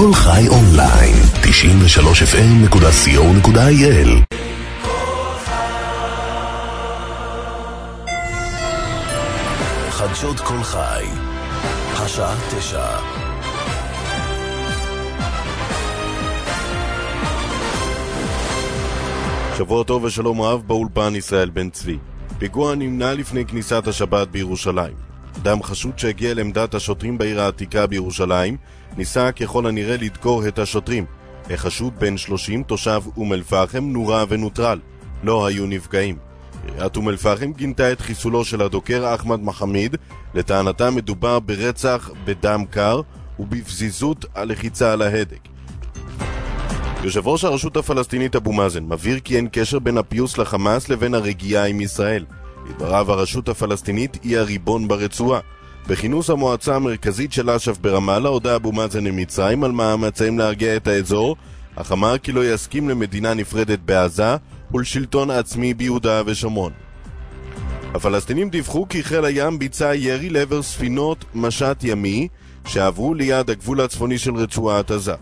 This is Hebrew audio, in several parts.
כל חי אונליין 93fm.co.il. חדשות כל חי, השעה 9. שבוע טוב ושלום רב, באולפן ישראל בן צבי. פיגוע נמנע לפני כניסת השבת בירושלים. אדם חשוד שהגיע לעמדת השוטרים בעיר העתיקה בירושלים ניסה ככל הנראה לדקור את השוטרים. החשוד בן 30, תושב אום אל-פחם, נורה ונוטרל. לא היו נפגעים. עיריית אום אל-פחם גינתה את חיסולו של הדוקר אחמד מחמיד. לטענתה מדובר ברצח בדם קר ובפזיזות הלחיצה על ההדק. יושב ראש הרשות הפלסטינית אבו מאזן מבהיר כי אין קשר בין הפיוס לחמאס לבין הרגיעה עם ישראל. לדבריו, הרשות הפלסטינית היא הריבון ברצועה. בכינוס המועצה המרכזית של אש"ף ברמאללה הודע אבו מאזן למצרים על מאמצים להרגיע את האזור, אך אמר כי לא יסכים למדינה נפרדת בעזה ולשלטון עצמי ביהודה ושומרון. הפלסטינים דיווחו כי חיל הים ביצע ירי לעבר ספינות משט ימי שעברו ליד הגבול הצפוני של רצועת עזה.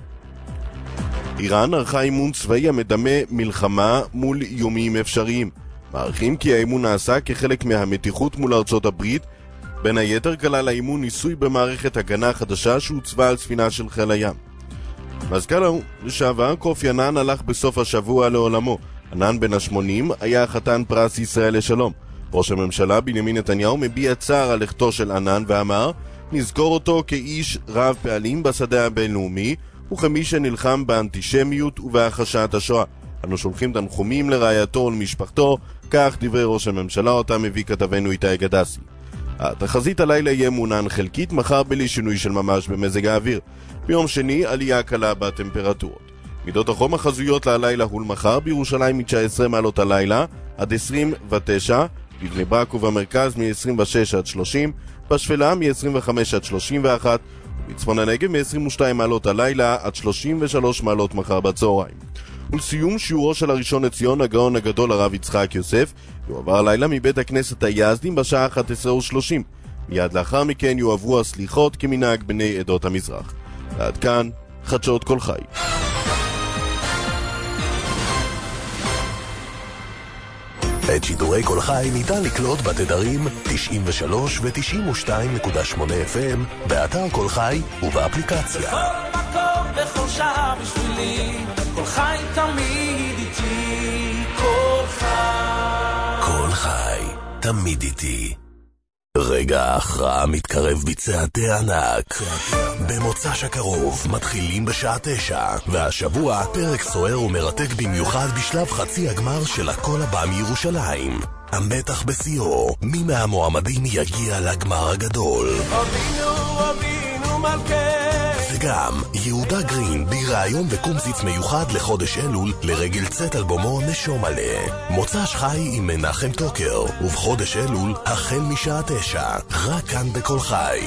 איראן ערכה אימון צבאי המדמה מלחמה מול איומים אפשריים. מעריכים כי האימון נעשה כחלק מהמתיחות מול ארצות הברית. בין היתר כלל האימון ניסוי במערכת הגנה חדשה שהוצבה על ספינה של חיל הים. מזכ"ל לשעבר קופי אנאן הלך בסוף השבוע לעולמו. אנאן בן ה-80 היה חתן פרס ישראל לשלום. ראש הממשלה בנימין נתניהו מביע צער על לכתו של אנאן ואמר, נזכור אותו כאיש רב פעלים בשדה הבינלאומי וכמי שנלחם באנטישמיות ובהכחשת השואה. אנו שולחים תנחומים לרעייתו ולמשפחתו, כך דברי ראש הממשלה אותה מביא כתבנו איתי גדסי. התחזית הלילה יהיה מעונן חלקית, מחר בלי שינוי של ממש במזג האוויר. ביום שני עלייה קלה בטמפרטורות. מידות החום החזויות להלילה ולמחר בירושלים מ-19 מעלות הלילה עד 29, בבני ברק ובמרכז מ-26 עד 30, בשפלה מ-25 עד 31, בצפון הנגב מ-22 מעלות הלילה עד 33 מעלות מחר בצהריים. ולסיום, שיעורו של הראשון לציון הגאון הגדול הרב יצחק יוסף יועבר הלילה מבית הכנסת היזדים בשעה 11:30. מיד לאחר מכן יועברו הסליחות כמנהג בני עדות המזרח. ועד כאן חדשות כל חי. את שידורי כל חי ניתן לקלוט בתדרים 93 ו-92.8 FM באתר כל חי ובאפליקציה. בכל מקום, בכל שעה בשבילי, כל חי תמיד איתי, כל חי. כל חי תמיד איתי. רגע ההכרעה מתקרב בצעדי ענק. במוצ"ש הקרוב מתחילים בשעה 9, והשבוע פרק סוער ומרתק במיוחד בשלב חצי הגמר של הכל הבא מירושלים. המתח בשיאו, מי מהמועמדים יגיע לגמר הגדול. אבינו מלכה. וגם יהודה גרין בראיון בקומציץ מיוחד לחודש אלול לרגל צאת אלבומו נשום מלא. מוצ"ש חי עם מנחם טוקר, ובחודש אלול החל משעה 9, רק כאן בכל חי.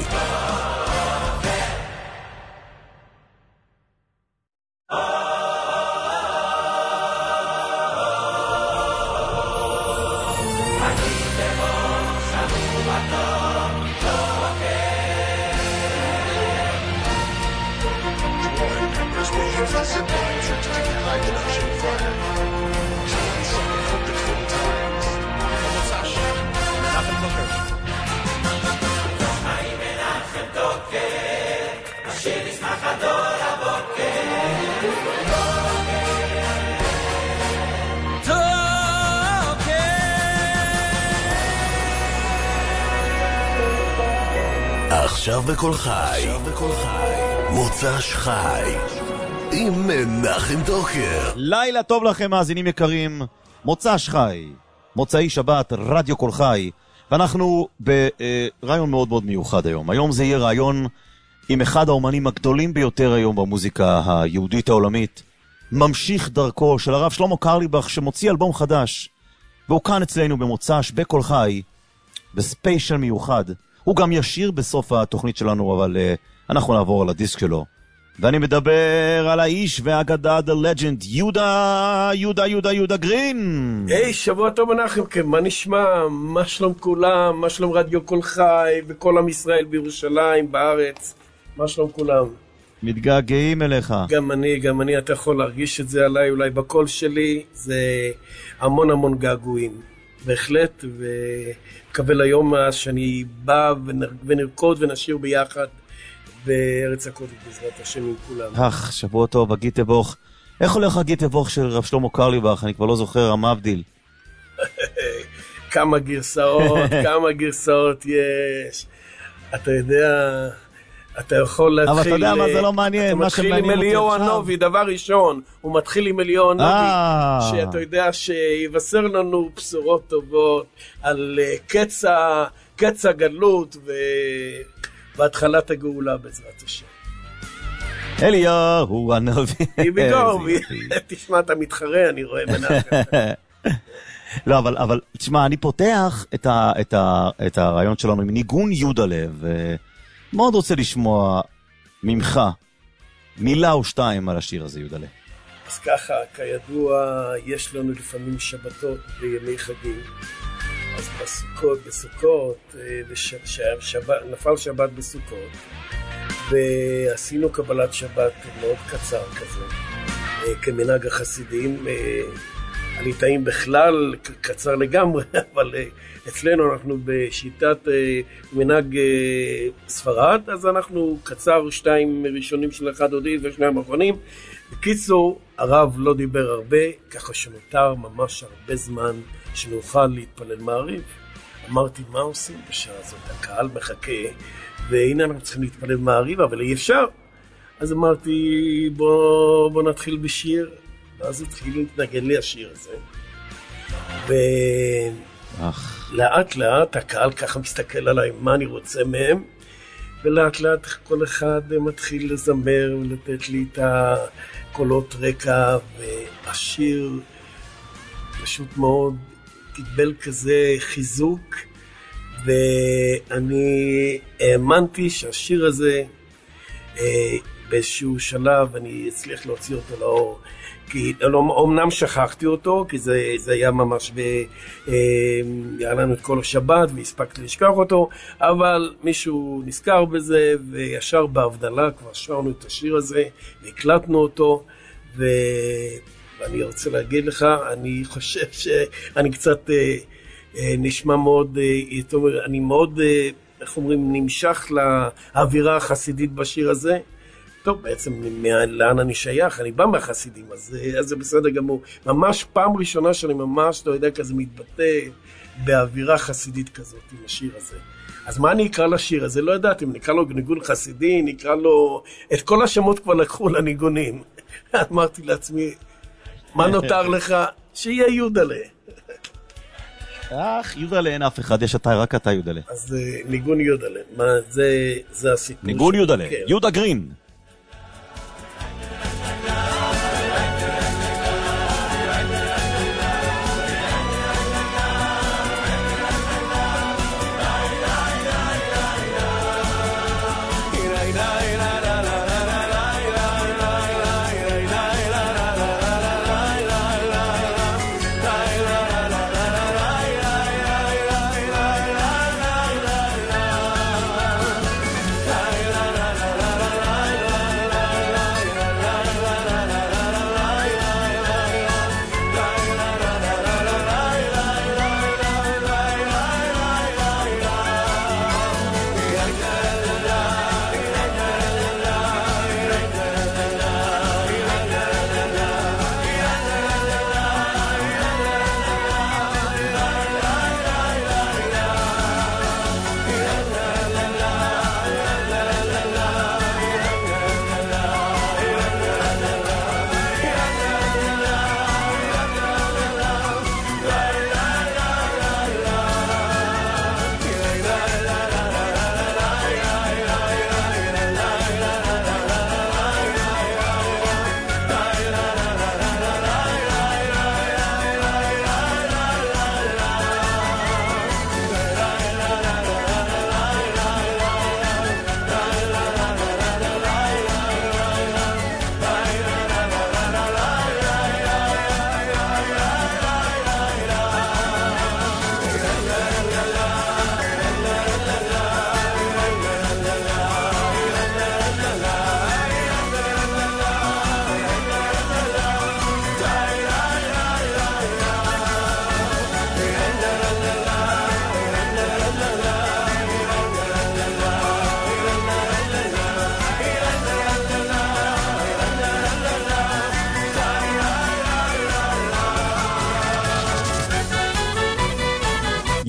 עכשיו בכל חי, מוצ"ש חי עם מנחם טוקר. לילה טוב לכם מאזינים יקרים, מוצ"ש חי, מוצאי שבת, רדיו כל חי, ואנחנו ברעיון מאוד מאוד מיוחד היום. היום זה יהיה רעיון עם אחד האומנים הגדולים ביותר היום במוזיקה היהודית העולמית, ממשיך דרכו של הרב שלמה קרליבך שמוציא אלבום חדש, והוא כאן אצלנו במוצ"ש בכל חי, בספיישל מיוחד. הוא גם ישיר בסוף התוכנית שלנו, אבל אנחנו נעבור על הדיסק שלו. ואני מדבר על האיש והאגדה, the legend, יהודה גרין. היי, שבוע טוב מנחם, מה נשמע? מה שלום כולם? מה שלום רדיו כל חי וכל עם ישראל בירושלים, בארץ? מה שלום כולם? מתגעגעים אליך. גם אני, אתה יכול להרגיש את זה עליי, אולי בקול שלי, זה המון געגועים, בהחלט, וקבל היום שאני בא ונרקוד ונשיר ביחד בארץ הקודש בעזרת השם עם כולם. שבוע טוב, הגית תבוך. איך הולך הגית תבוך של רב שלמה קרליבך? אני כבר לא זוכר, המבדיל. כמה גרסאות יש. אתה יודע, אתה יכול להתחיל... אבל אתה יודע מה, זה לא מעניין. אתה מתחיל עם אליהו הנובי, דבר ראשון. הוא מתחיל עם אליהו הנובי, שאתה יודע שיבשר לנו בשורות טובות על קץ הגלות והתחלת הגאולה בעזרת השם. אליהו הנובי. תשמע, אתה מתחרה, אני רואה בנחת. לא, אבל תשמע, אני פותח את הרעיון שלנו עם ניגון יהודה לב, ומאוד רוצה לשמוע ממך מילה או שתיים על השיר הזה, יהודה לב. אז ככה, כידוע, יש לנו לפעמים שבתות בימי חגים, אז בסוכות, נפל שבת בסוכות, ועשינו קבלת שבת מאוד קצר כזה, כמנהג החסידים, הליטאים בכלל קצר לגמרי, אבל אצלנו אנחנו בשיטת מנהג ספרד, אז אנחנו קצר, 2 ראשונים של אחד הודיל ו2 אחרונים. בקיצור, הרב לא דיבר הרבה, ככה שנותר ממש הרבה זמן שנוכל להתפלל מעריב. אמרתי, מה עושים בשעה הזאת? הקהל מחכה, והנה אנחנו צריכים להתפלל מעריב, אבל אי אפשר. אז אמרתי, בוא נתחיל בשיר. ואז התחיל להתנגן לי השיר הזה. ולאט לאט הקהל ככה מסתכל עליי, מה אני רוצה מהם, ולאט לאט כל אחד מתחיל לזמר ולתת לי את הקולות רקע, והשיר פשוט מאוד קיבל כזה חיזוק, ואני האמנתי שהשיר הזה באיזשהו שלב אני אצליח להוציא אותו לאור, כי אומנם שכחתי אותו, כי זה היה ממש היה לנו את כל השבת והספקתי לשכח אותו, אבל מישהו נזכר בזה, וישר בהבדלה כבר שרנו את השיר הזה, והקלטנו אותו, ואני רוצה להגיד לך, אני חושב שאני קצת נשמע מאוד, אני מאוד, איך אומרים, נמשך לאווירה החסידית בשיר הזה. טוב, בעצם לאן אני שייך? אני בא מהחסידים, אז זה בסדר גמור. ממש פעם ראשונה שאני ממש, אתה יודע, כזה מתבטא באווירה חסידית כזאת עם השיר הזה. אז מה אני אקרא לשיר הזה? לא יודעת, אם נקרא לו ניגון חסידי, נקרא לו... את כל השמות כבר לקחו לניגונים. אמרתי לעצמי, מה נותר לך? שיהיה יודלה. יודלה אין אף אחד, יש רק אתה יודלה. אז ניגון יודלה, זה הסיפור. ניגון יודלה, יהודה גרין.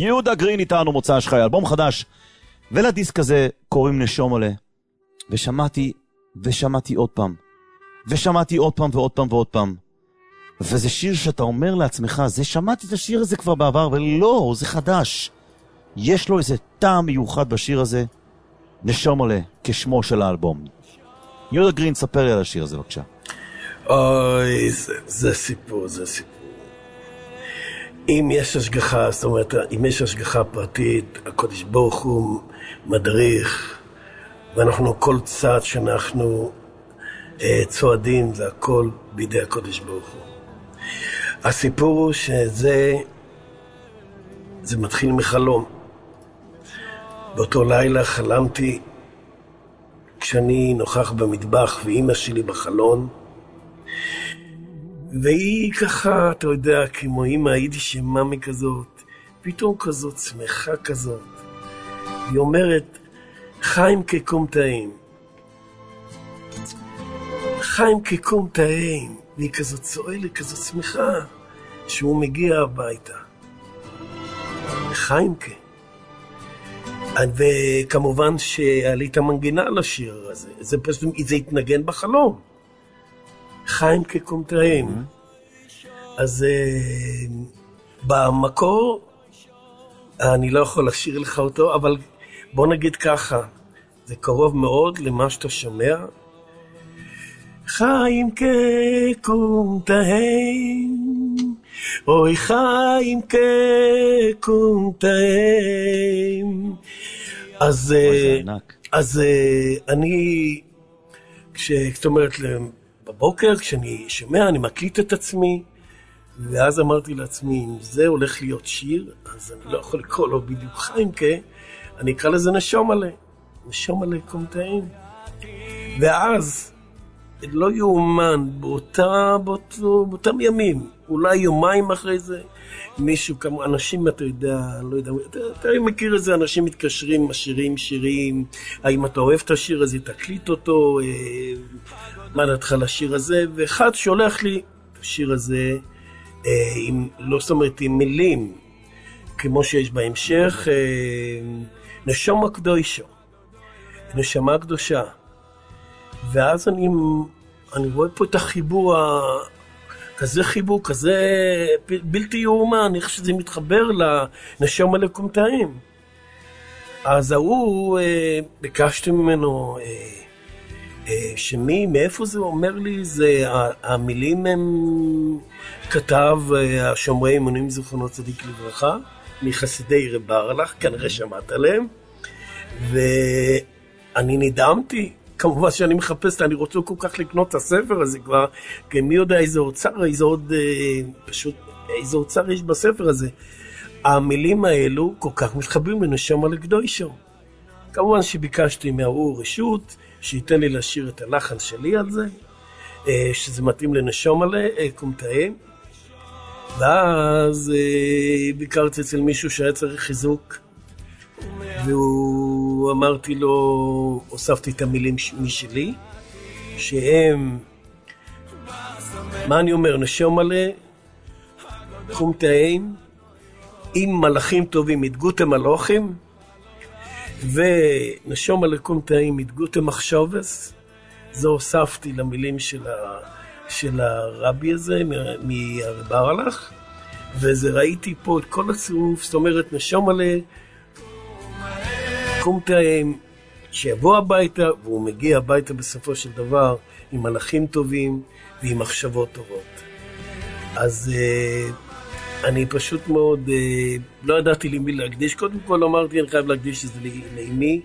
יהודה גרין איתנו, מוצא שחי, אלבום חדש, ולדיסק הזה קוראים נשום עלה. ושמעתי עוד פעם, ושמעתי עוד פעם ועוד פעם ועוד פעם. וזה שיר שאתה אומר לעצמך, שמעתי את השיר הזה כבר בעבר, ולא, זה חדש. יש לו איזה טעם מיוחד בשיר הזה, נשום עלה, כשמו של האלבום. יהודה גרין, ספר לי על השיר הזה, בבקשה. אוי, זה סיפור. אם יש השגחה, זאת אומרת, אם יש השגחה פרטית, הקודש ברוך הוא מדריך, ואנחנו כל צעד שאנחנו צועדים, זה הכל בידי הקודש ברוך הוא. הסיפור הוא שזה מתחיל מחלום. באותו לילה חלמתי כשאני נוכח במטבח ואימא שלי בחלון, והיא ככה, אתה יודע, כמו אימא היידיש מאמי כזאת, פתאום כזאת שמחה כזאת. היא אומרת, חיים כקום טעים. חיים כקום טעים. והיא כזאת צועלת, כזאת שמחה, שהוא מגיע הביתה. חיים כ. וכמובן שעלי את המנגינה לשיר הזה. זה פשוט, זה התנגן בחלום. חיים כקום טעים. אז במקור, אני לא יכול לשיר לך אותו, אבל בוא נגיד ככה, זה קרוב מאוד למה שאתה שומע. חיים כקום טעים, אוי חיים כקום טעים. אז אני, זאת אומרת, בבוקר כשאני שומע, אני מקליט את עצמי, ואז אמרתי לעצמי, אם זה הולך להיות שיר, אז אני לא יכול לקרוא לו בדיוק חיים אני אקרא לזה נשום עלה. נשום עלה קום טעים. ואז, לא יאומן, באותם ימים, אולי יומיים אחרי זה, מישהו, כמו אנשים, אתה יודע, לא יודע, אתה מכיר איזה אנשים מתקשרים, משאירים שירים, האם אתה אוהב את השיר הזה, תקליט אותו, מה דעתך לשיר הזה, ואחד שולח לי את השיר הזה, לא זאת אומרת, עם מילים, כמו שיש בהמשך, נשמה קדושה, נשמה קדושה. ואז אני רואה פה את החיבור, כזה חיבור, כזה בלתי יאומן, איך שזה מתחבר לנשמה לקום טעים. אז הוא, ביקשתי ממנו, מאיפה זה אומר לי, זה המילים הם כתב השומרי אמונים זיכרונו צדיק לברכה, מחסידי רב ברלך, כנראה שמעת עליהם, ואני נדהמתי, כמובן שאני מחפש, אני רוצה כל כך לקנות את הספר הזה כבר, כי מי יודע איזה אוצר, איזה אוצר יש בספר הזה. המילים האלו כל כך מתחברים לנשמה לקדושה. כמובן שביקשתי מההוא רשות, שייתן לי לשיר את הלחן שלי על זה, שזה מתאים לנשמה לקום טעים. ואז ביקרתי אצל מישהו שהיה צריך חיזוק, והוא אמרתי לו, הוספתי את המילים משלי, שהם, מה אני אומר, נשמה לקום טעים, עם מלאכים טובים ידגותם מלאכים, ונשמה לקום טעים ידגותם מחשובס. זה הוספתי למילים של הרבי הזה, מהרב ברלך, וזה ראיתי פה את כל הצירוף, זאת אומרת, נשמה לקום טעים, שיבוא הביתה, והוא מגיע הביתה בסופו של דבר, עם מלאכים טובים, ועם מחשבות טובות. אז אני פשוט מאוד, לא ידעתי למי להקדיש. קודם כל אמרתי, אני חייב להקדיש שזה לאמי,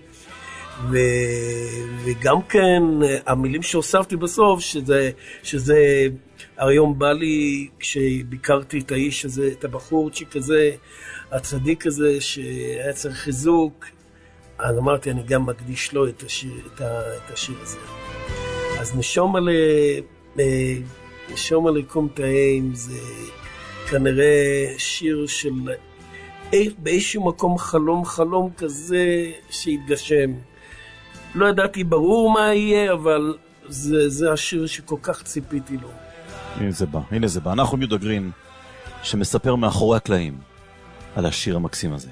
וגם כן, המילים שהוספתי בסוף, שזה היום בא לי, כשביקרתי את האיש הזה, את הבחורצ'יק הזה, הצדיק הזה, שהיה צריך חיזוק, אז אמרתי, אני גם מקדיש לו את השיר הזה. אז נשמה לקום טעים, זה כנראה שיר של באיזשהו מקום חלום כזה שהתגשם. לא ידעתי ברור מה יהיה, אבל זה השיר שכל כך ציפיתי לו. הנה זה בא. אנחנו יהודה גרין, שמספר מאחורי הקלעים על השיר המקסים הזה.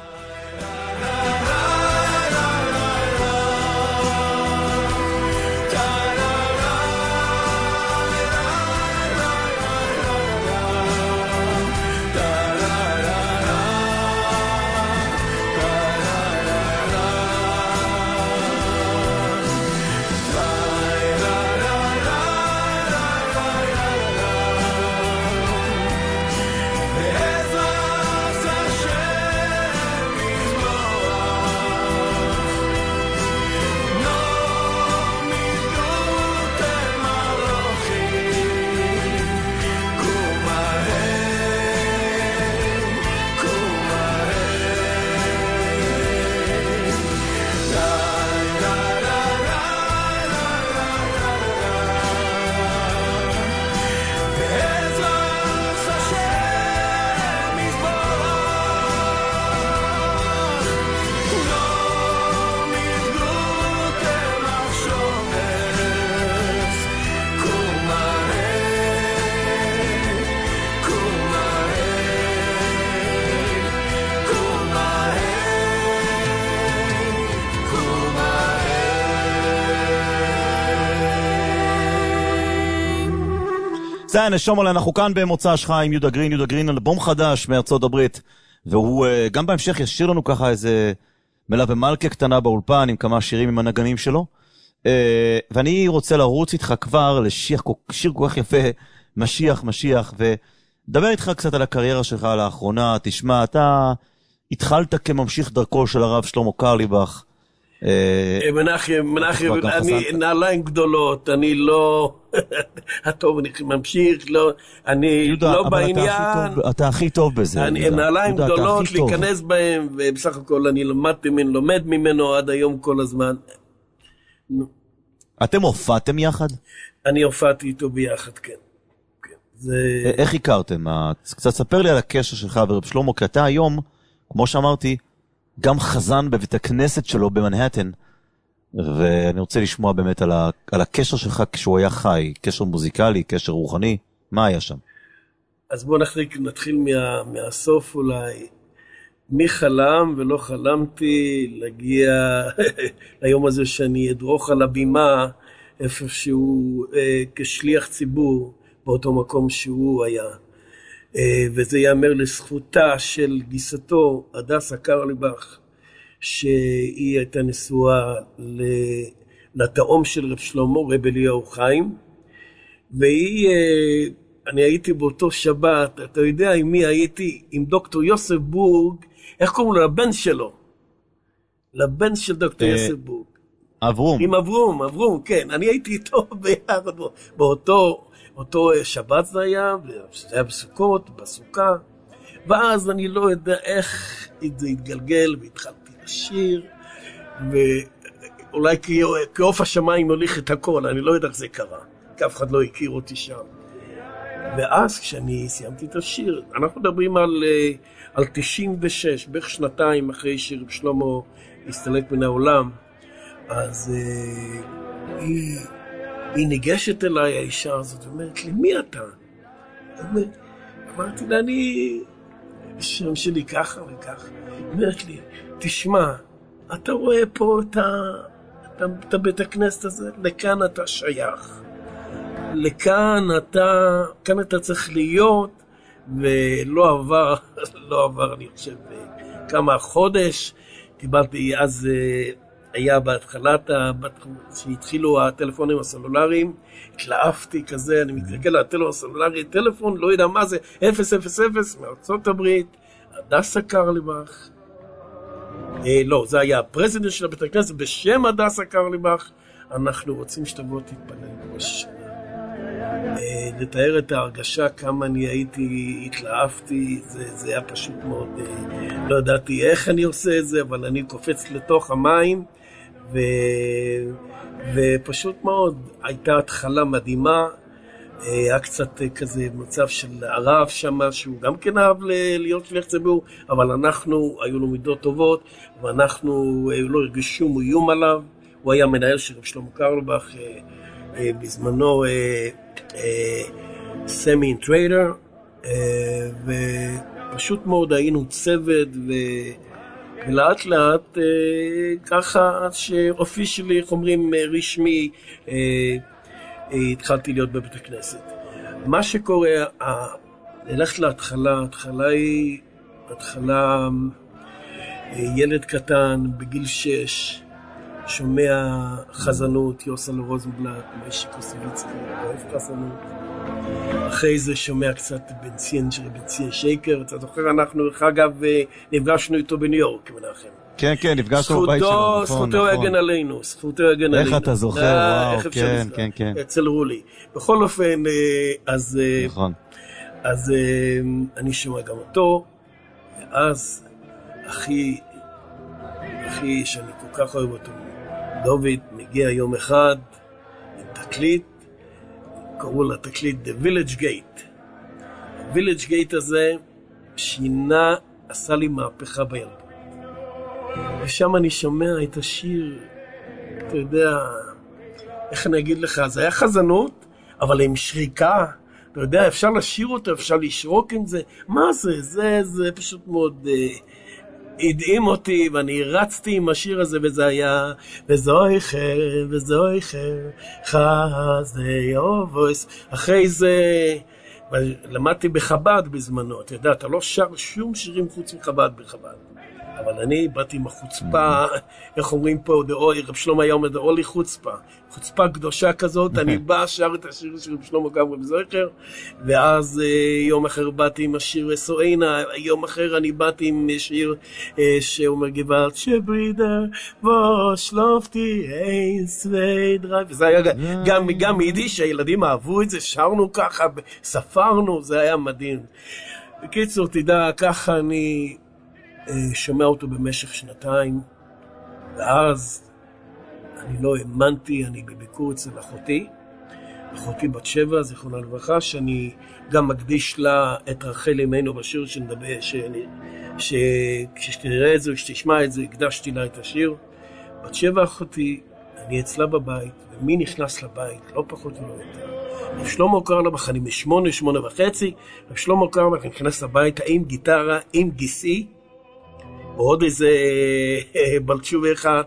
זה הנשום, אנחנו כאן במוצא שחי עם יהודה גרין. יהודה גרין, אלבום חדש מארצות הברית, והוא גם בהמשך ישיר לנו ככה איזה מלה ומלכה קטנה באולפן עם כמה שירים עם הנגנים שלו. ואני רוצה לרוץ איתך כבר לשיר כל כך יפה, משיח, ודבר איתך קצת על הקריירה שלך לאחרונה. תשמע, אתה התחלת כממשיך דרכו של הרב שלמה קרליבך. מנחם, אני נעליים גדולות, אני לא, הטוב, אני ממשיך, אני לא בעניין. אתה הכי טוב בזה. נעליים גדולות, להיכנס בהם, ובסך הכל אני לומד ממנו עד היום כל הזמן. אתם הופעתם יחד? אני הופעתי איתו ביחד, כן. איך הכרתם? קצת ספר לי על הקשר שלך ורב שלמה, כי אתה היום, כמו שאמרתי, גם חזן בבית הכנסת שלו במנהטן, ואני רוצה לשמוע באמת על הקשר שלך כשהוא היה חי, קשר מוזיקלי, קשר רוחני, מה היה שם? אז בואו נתחיל מהסוף אולי. מי חלם ולא חלמתי להגיע ליום הזה שאני אדרוך על הבימה, איפשהו כשליח ציבור באותו מקום שהוא היה. וזה יאמר לזכותה של גיסתו, הדסה קרליבך, שהיא הייתה נשואה לתאום של רב שלמה, רב אליהו חיים, והיא, אני הייתי באותו שבת, אתה יודע עם מי הייתי? עם דוקטור יוסף בורג, איך קוראים לו? לבן שלו. לבן של דוקטור יוסף בורג. אברום. עם אברום, כן. אני הייתי איתו ביחד באותו שבת זה היה בסוכות, בסוכה, ואז אני לא יודע איך זה התגלגל, והתחלתי לשיר, ואולי כאוף השמיים הוליך את הכל, אני לא יודע איך זה קרה, כי אף אחד לא הכיר אותי שם. ואז כשאני סיימתי את השיר, אנחנו מדברים על 96, בערך שנתיים אחרי שרב שלמה הסתלק מן העולם, אז היא ניגשת אליי, האישה הזאת, ואומרת לי, מי אתה? אמרתי לה, אני, השם שלי ככה וככה. אומרת לי, תשמע, אתה רואה פה את בית הכנסת הזה? לכאן אתה שייך. לכאן אתה צריך להיות, ולא עבר, אני חושב, כמה חודש, קיבלתי אז, היה בהתחלת, שהתחילו הטלפונים הסלולריים, התלהפתי כזה, אני מתגלגל לטלפון הסלולרי, טלפון, לא יודע מה זה, 000 מארצות הברית, הדסה קרליבך, לא, זה היה הפרזידנט של הבית הכנסת, בשם הדסה קרליבך, אנחנו רוצים שתבוא תתפלל בראש. לתאר את ההרגשה כמה אני התלהפתי, זה היה פשוט מאוד, לא ידעתי איך אני עושה את זה, אבל אני קופץ לתוך המים, ופשוט מאוד הייתה התחלה מדהימה, היה קצת כזה מצב של הרב שם, שהוא גם כן אהב להיות שליח ציבור, אבל היו לו מידות טובות, ואנחנו לא הרגיש שום איום עליו, הוא היה מנהל של רב שלמה קרליבך, בזמנו סמי אינטריידר, פשוט מאוד היינו צוות, ולאט לאט ככה שאופישלי, איך אומרים, רשמי, התחלתי להיות בבית הכנסת. מה שקורה, נלך להתחלה, התחלה היא, ילד קטן בגיל 6, שומע חזנות, יוסל רוזנבלט, מיישי קוסיביצקי, אוהב חזנות. אחרי זה שומע קצת בנציין שייקר, אתה זוכר, אנחנו אגב נפגשנו איתו בניו יורק, מנחם. כן, כן, נפגשנו בבית שלו, נכון. זכותו יגן עלינו, זכותו יגן עלינו. איך אתה זוכר, וואו, כן, כן, כן. אצל רולי. בכל אופן, נכון. אז אני שומע גם אותו, ואז אחי שאני כל כך אוהב אותו, דוד, מגיע יום אחד עם תקליט, קראו לה תקליט The Village Gate. ה-Village Gate הזה שינה, עשה לי מהפכה בילדות. ושם אני שומע את השיר, אתה יודע, איך אני אגיד לך, זה היה חזנות, אבל עם שריקה, אתה יודע, אפשר לשיר אותו, אפשר לשרוק עם זה, מה זה? זה פשוט מאוד הדהים אותי, ואני רצתי עם השיר הזה, וזה היה, וזוהי חר, חזי אובויס. אחרי זה, למדתי בחב"ד בזמנו, אתה יודע, אתה לא שר שום שירים חוץ מחב"ד בחב"ד. אבל אני באתי עם החוצפה, איך אומרים פה, רב שלמה היה אומר, דאולי חוצפה, חוצפה קדושה כזאת, אני בא, שר את השיר של רב שלמה גמרי בזויכר, ואז יום אחר באתי עם השיר סואינה, יום אחר אני באתי עם שיר שאומר גבעת שברידר, ושלופתי אין סווידרי, וזה היה גם יידיש, הילדים אהבו את זה, שרנו ככה, ספרנו, זה היה מדהים. בקיצור, תדע, ככה אני שומע אותו במשך 2 ואז אני לא האמנתי, אני בביקור אצל אחותי בת 7, זיכרונה לברכה, שאני גם מקדיש לה את רחל אמנו בשיר שנדבר, כשתראה את זה וכשתשמע את זה, הקדשתי לה את השיר. בת 7 אחותי, אני אצלה בבית, ומי נכנס לבית? לא פחות ולא יותר. רב שלמה קרליבך, אני מ8:30, רב שלמה קרליבך נכנס לבית עם גיטרה, עם גיסי, ועוד איזה בלצ'וב אחד,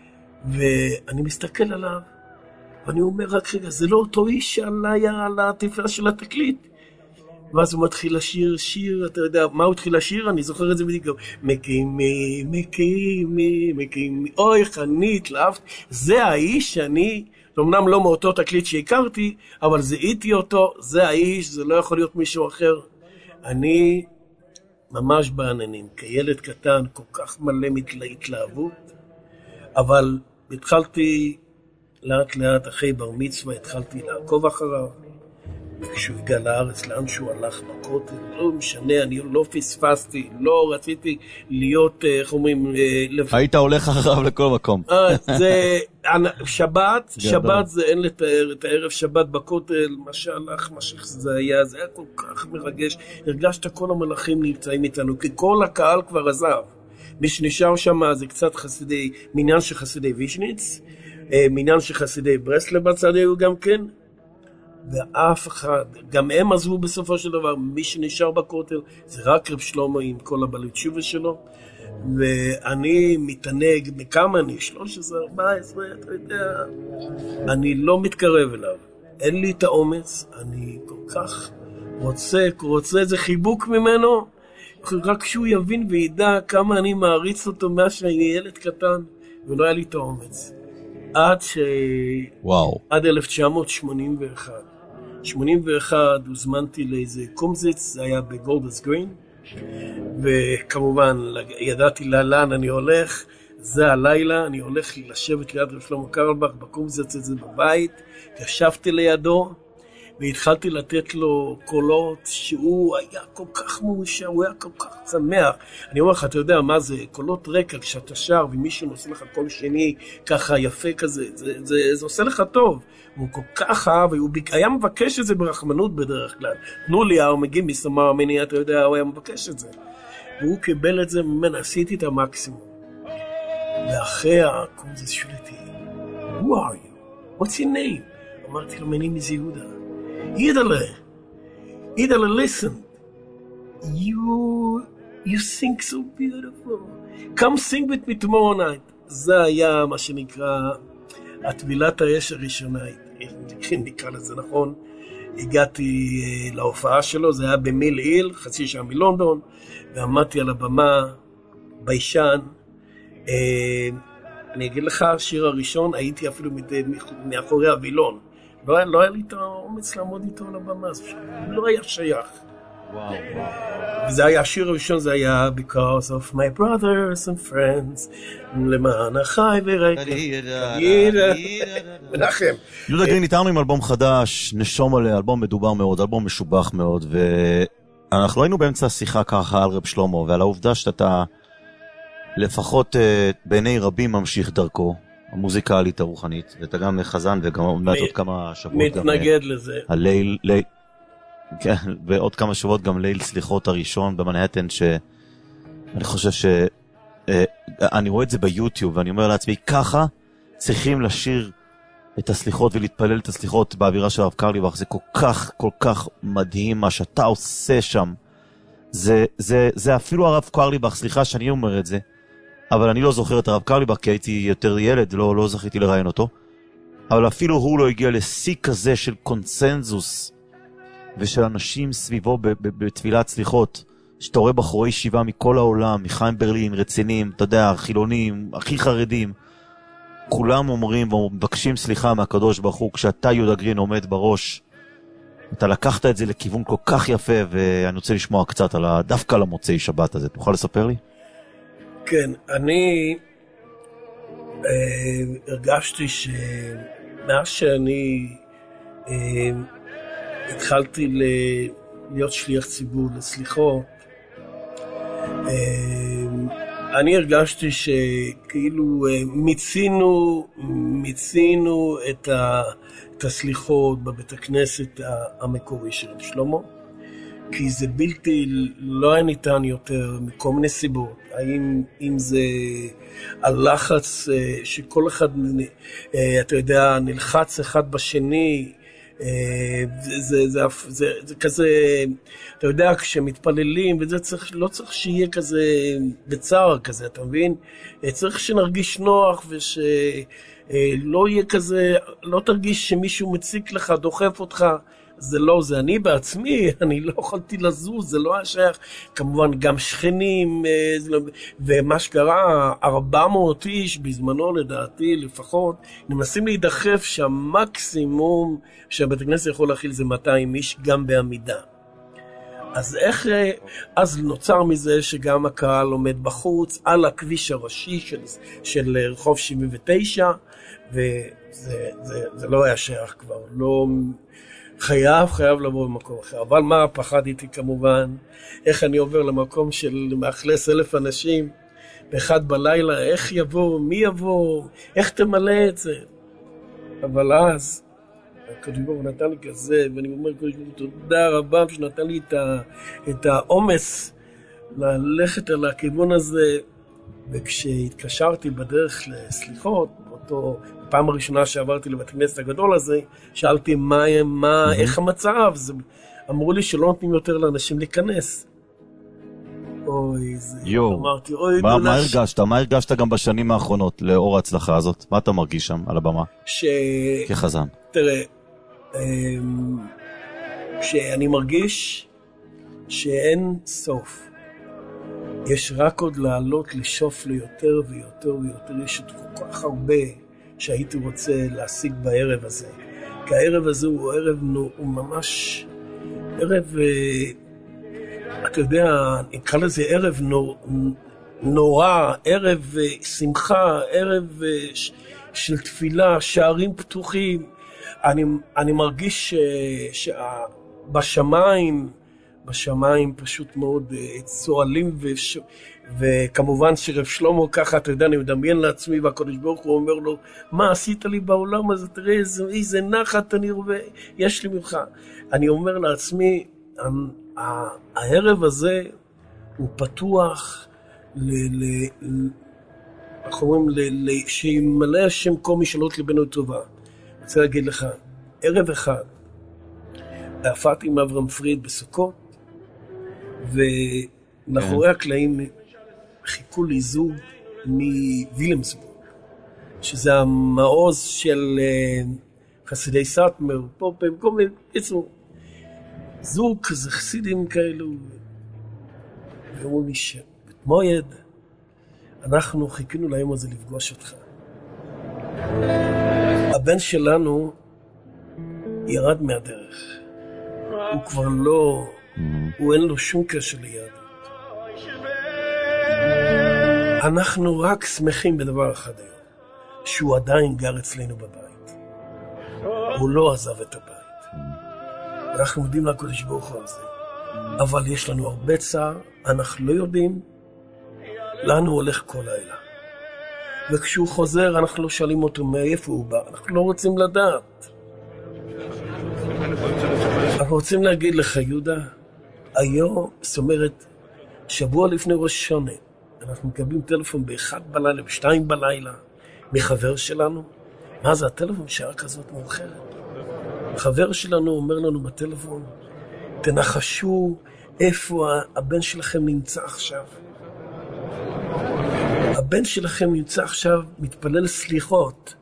ואני מסתכל עליו, ואני אומר רק רגע, זה לא אותו איש שעלה על התפלה של התקליט. ואז הוא מתחיל לשיר שיר, אתה יודע, מה הוא התחיל לשיר? אני זוכר את זה בדיוק, מקימי, אוי, אני התלהבתי, זה האיש שאני, אמנם לא מאותו תקליט שהכרתי, אבל זיהיתי אותו, זה האיש, זה לא יכול להיות מישהו אחר. אני ממש בעננים, כילד קטן, כל כך מלא התלהבות, אבל התחלתי לאט לאט אחרי בר מצווה, התחלתי לעקוב אחריו, כשהוא הגע לארץ, לאן שהוא הלך בכותל, לא משנה, אני לא פספסתי, לא רציתי להיות, איך אומרים, היית הולך אחריו לכל מקום. זה שבת זה אין לתאר, את הערב שבת בכותל, מה שהלך, מה שזה היה כל כך מרגש, הרגשת כל המלאכים נמצאים איתנו, כי כל הקהל כבר עזב, מי שנשאר שם זה קצת חסידי, מניין של חסידי וישניץ, מניין של חסידי ברסלב בצד היו גם כן, ואף אחד, גם הם עזבו בסופו של דבר, מי שנשאר בכותל זה רק רב שלמה עם כל הבעלת תשובה שלו, ואני מתענג מכמה אני, 13, 14, אתה יודע, אני לא מתקרב אליו, אין לי את האומץ, אני כל כך רוצה איזה חיבוק ממנו, רק שהוא יבין וידע כמה אני מעריץ אותו מה שאני ילד קטן, ולא היה לי את האומץ. עד 1981. 81 הוזמנתי לאיזה קומזיץ, זה היה בגולדס גרין, וכמובן ידעתי לאן אני הולך, זה הלילה, אני הולך לשבת ליד רב שלמה קרליבך בקומזיץ הזה בבית, ישבתי לידו, והתחלתי לתת לו קולות שהוא היה כל כך מאושר, הוא היה כל כך שמח. אני אומר לך, אתה יודע מה זה? קולות רקע כשאתה שר ומישהו נושא לך קול שני ככה יפה כזה, זה עושה לך טוב. הוא כל כך אהב, הוא היה מבקש את זה ברחמנות בדרך כלל. תנו לי הרמגים מסמר מני, אתה יודע, הוא היה מבקש את זה. והוא קיבל את זה ממנו, עשיתי את המקסימום. ואחרי הקומזיץ שואלתי, who are you? What's your name? אמרתי לו, my name is יהודה. Idale, listen. you sing so beautiful. Come sing with me tomorrow night. זה היה מה שנקרא הטבילת האש הראשונה, אם נקרא לזה נכון. הגעתי להופעה שלו, זה היה במיל היל, חצי שעה מלונדון, ועמדתי על הבמה, ביישן. אני אגיד לך, השיר הראשון, הייתי אפילו מאחורי הווילון. לא היה לי את האומץ לעמוד איתו על הבמה, זה לא היה שייך. וואו. וזה היה, השיר הראשון זה היה Because of my brothers and friends, למען החי ורקע. מנחם. יהודה גרין איתנו עם אלבום חדש, נשום עליה, אלבום מדובר מאוד, אלבום משובח מאוד, ואנחנו היינו באמצע השיחה ככה על רב שלמה, ועל העובדה שאתה לפחות בעיני רבים ממשיך דרכו, המוזיקלית הרוחנית, ואתה גם חזן וגם עוד מעט עוד כמה שבועות גם... מתנגד לזה. הליל... כן, ועוד כמה שבועות גם ליל סליחות הראשון במנהטן, שאני חושב אני רואה את זה ביוטיוב, ואני אומר לעצמי, ככה צריכים לשיר את הסליחות ולהתפלל את הסליחות באווירה של הרב קרליבך. זה כל כך מדהים מה שאתה עושה שם. זה אפילו הרב קרליבך, סליחה שאני אומר את זה, אבל אני לא זוכר את הרב קרליבך, כי הייתי יותר ילד, לא זכיתי לראיין אותו, אבל אפילו הוא לא הגיע לשיא כזה של קונסנזוס, ושל אנשים סביבו בתפילת סליחות, שאתה רואה בחורי ישיבה מכל העולם, מחיים ברלין, רצינים, אתה יודע, חילונים, הכי חרדים, כולם אומרים ומבקשים סליחה מהקדוש ברוך הוא, כשאתה יהודה גרין עומד בראש, אתה לקחת את זה לכיוון כל כך יפה, ואני רוצה לשמוע קצת דווקא על המוצאי שבת הזה. תוכל לספר לי? כן, אני הרגשתי שמאז שאני התחלתי להיות שליח ציבור לסליחות, אני הרגשתי שכאילו מיצינו את הסליחות בבית הכנסת המקורי של שלמה, כי זה לא היה ניתן יותר מכל מיני סיבות. אם זה הלחץ שכל אחד, אתה יודע, נלחץ אחד בשני, זה כזה, אתה יודע, כשמתפללים, וזה לא צריך שיהיה כזה בצער כזה, אתה מבין? צריך שנרגיש נוח, ושלא יהיה כזה, לא תרגיש שמישהו מציק לך, דוחף אותך. זה אני בעצמי, אני לא יכולתי לזוז, זה לא היה שייך. כמובן גם שכנים, ומה שקרה, 400 איש בזמנו לדעתי לפחות, מנסים להידחף שהמקסימום שהבית הכנסת יכול להכיל זה 200 איש גם בעמידה. אז נוצר מזה שגם הקהל עומד בחוץ על הכביש הראשי של רחוב 79, וזה לא היה שייך כבר, לא... חייב לבוא במקום אחר. אבל מה פחדתי כמובן, איך אני עובר למקום של מאכלס 1,000 אנשים, באחד בלילה, איך יבוא, מי יבוא, איך תמלא את זה. אבל אז, הקדוש ברוך הוא נתן לי כזה, ואני אומר קדוש ברוך הוא, תודה רבה שנתן לי את האומץ ללכת על הכיוון הזה, וכשהתקשרתי בדרך לסליחות, פעם הראשונה שעברתי לבית הכנסת הגדול הזה, שאלתי איך המצב, אמרו לי שלא נותנים יותר לאנשים להיכנס. אוי, אמרתי, אוי, מה הרגשת גם בשנים האחרונות לאור ההצלחה הזאת? מה אתה מרגיש שם על הבמה? כחזן. תראה, שאני מרגיש שאין סוף. יש רק עוד לעלות, לשאוף ליותר ויותר ויותר. יש עוד כל כך הרבה שהייתי רוצה להשיג בערב הזה. כי הערב הזה הוא הוא ממש ערב, אתה יודע, נקרא לזה ערב נורא, ערב שמחה, ערב של תפילה, שערים פתוחים. אני מרגיש בשמיים פשוט מאוד צועלים, וכמובן שרב שלמה ככה, אתה יודע, אני מדמיין לעצמי, והקדוש ברוך הוא אומר לו, מה עשית לי בעולם הזה? תראה איזה נחת אני רואה, יש לי ממך. אני אומר לעצמי, הערב הזה הוא פתוח אנחנו אומרים, שימלא השם כל משאלות לבנו טובה. אני רוצה להגיד לך, ערב אחד, הופעתי עם אברהם פריד בסוכות, ומאחורי הקלעים חיכו לי זוג מווילמסבורג, שזה המעוז של חסידי סאטמר, פה במקום זוג כזה חסידים כאלו, ואומרים לי שבתמויד אנחנו חיכינו ליום הזה לפגוש אותך. הבן שלנו ירד מהדרך, הוא כבר לא, הוא אין לו שום קשר ליהדות. אנחנו רק שמחים בדבר אחד היום, שהוא עדיין גר אצלנו בבית. הוא לא עזב את הבית. אנחנו יודעים לקודש ברוך הוא על זה. אבל יש לנו הרבה צער, אנחנו לא יודעים לאן הוא הולך כל לילה. וכשהוא חוזר, אנחנו לא שואלים אותו מאיפה הוא בא. אנחנו לא רוצים לדעת. אנחנו רוצים להגיד לך, יהודה, היום, זאת אומרת, שבוע לפני ראש השנה, אנחנו מקבלים טלפון ב-1 בלילה, ב-2 בלילה, מחבר שלנו. מה זה הטלפון? שעה כזאת מאוחרת. חבר שלנו אומר לנו בטלפון, תנחשו איפה הבן שלכם נמצא עכשיו. הבן שלכם נמצא עכשיו, מתפלל סליחות.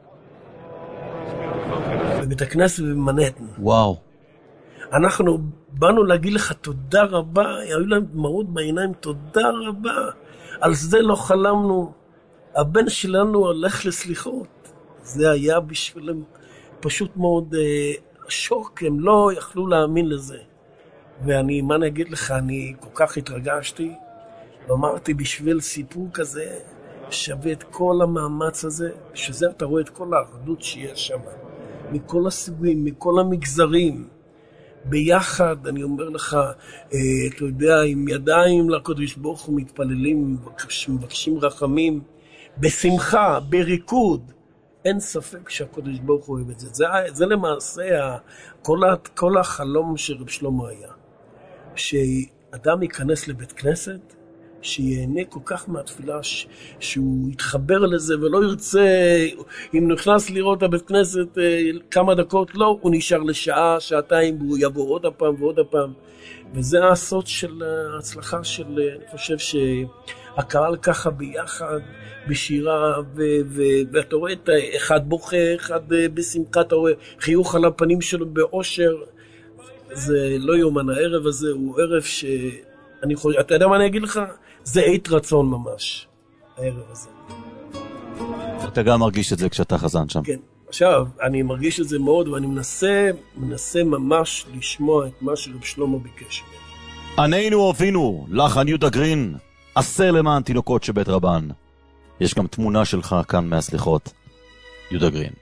בבית הכנסת במנהטן. וואו. אנחנו באנו להגיד לך תודה רבה, היו להם דמעות בעיניים, תודה רבה. על זה לא חלמנו. הבן שלנו הולך לסליחות. זה היה בשבילם פשוט מאוד שוק, הם לא יכלו להאמין לזה. ואני, מה נגיד לך, אני כל כך התרגשתי, ואמרתי בשביל סיפור כזה, שווה את כל המאמץ הזה, שזה אתה רואה את כל האחדות שיש שם, מכל הסוגים, מכל המגזרים, ביחד, אני אומר לך, אתה יודע, עם ידיים לקודש ברוך הוא מתפללים, מבקשים רחמים, בשמחה, בריקוד, אין ספק שהקודש ברוך הוא אוהב את זה. זה למעשה כל החלום שרב שלמה היה. שאדם ייכנס לבית כנסת, שיהנה כל כך מהתפילה, שהוא יתחבר לזה ולא ירצה, אם נכנס לראות הבית כנסת כמה דקות, לא, הוא נשאר לשעה, שעתיים, והוא יבוא עוד הפעם ועוד הפעם. וזה הסוד של ההצלחה של, אני חושב שהקהל ככה ביחד, בשירה, ואתה רואה את אחד בוכה, אחד בשמחה, אתה רואה חיוך על הפנים שלו באושר. זה לא יומן, הערב הזה הוא ערב שאני חושב, אתה יודע מה אני אגיד לך? זה עת רצון ממש, הערב הזה. אתה גם מרגיש את זה כשאתה חזן שם. כן, עכשיו, אני מרגיש את זה מאוד, ואני מנסה ממש לשמוע את מה שרב שלמה ביקש. ענינו אבינו, לחן יהודה גרין, עשה למען תינוקות שבית רבן. יש גם תמונה שלך כאן מהסליחות, יהודה גרין.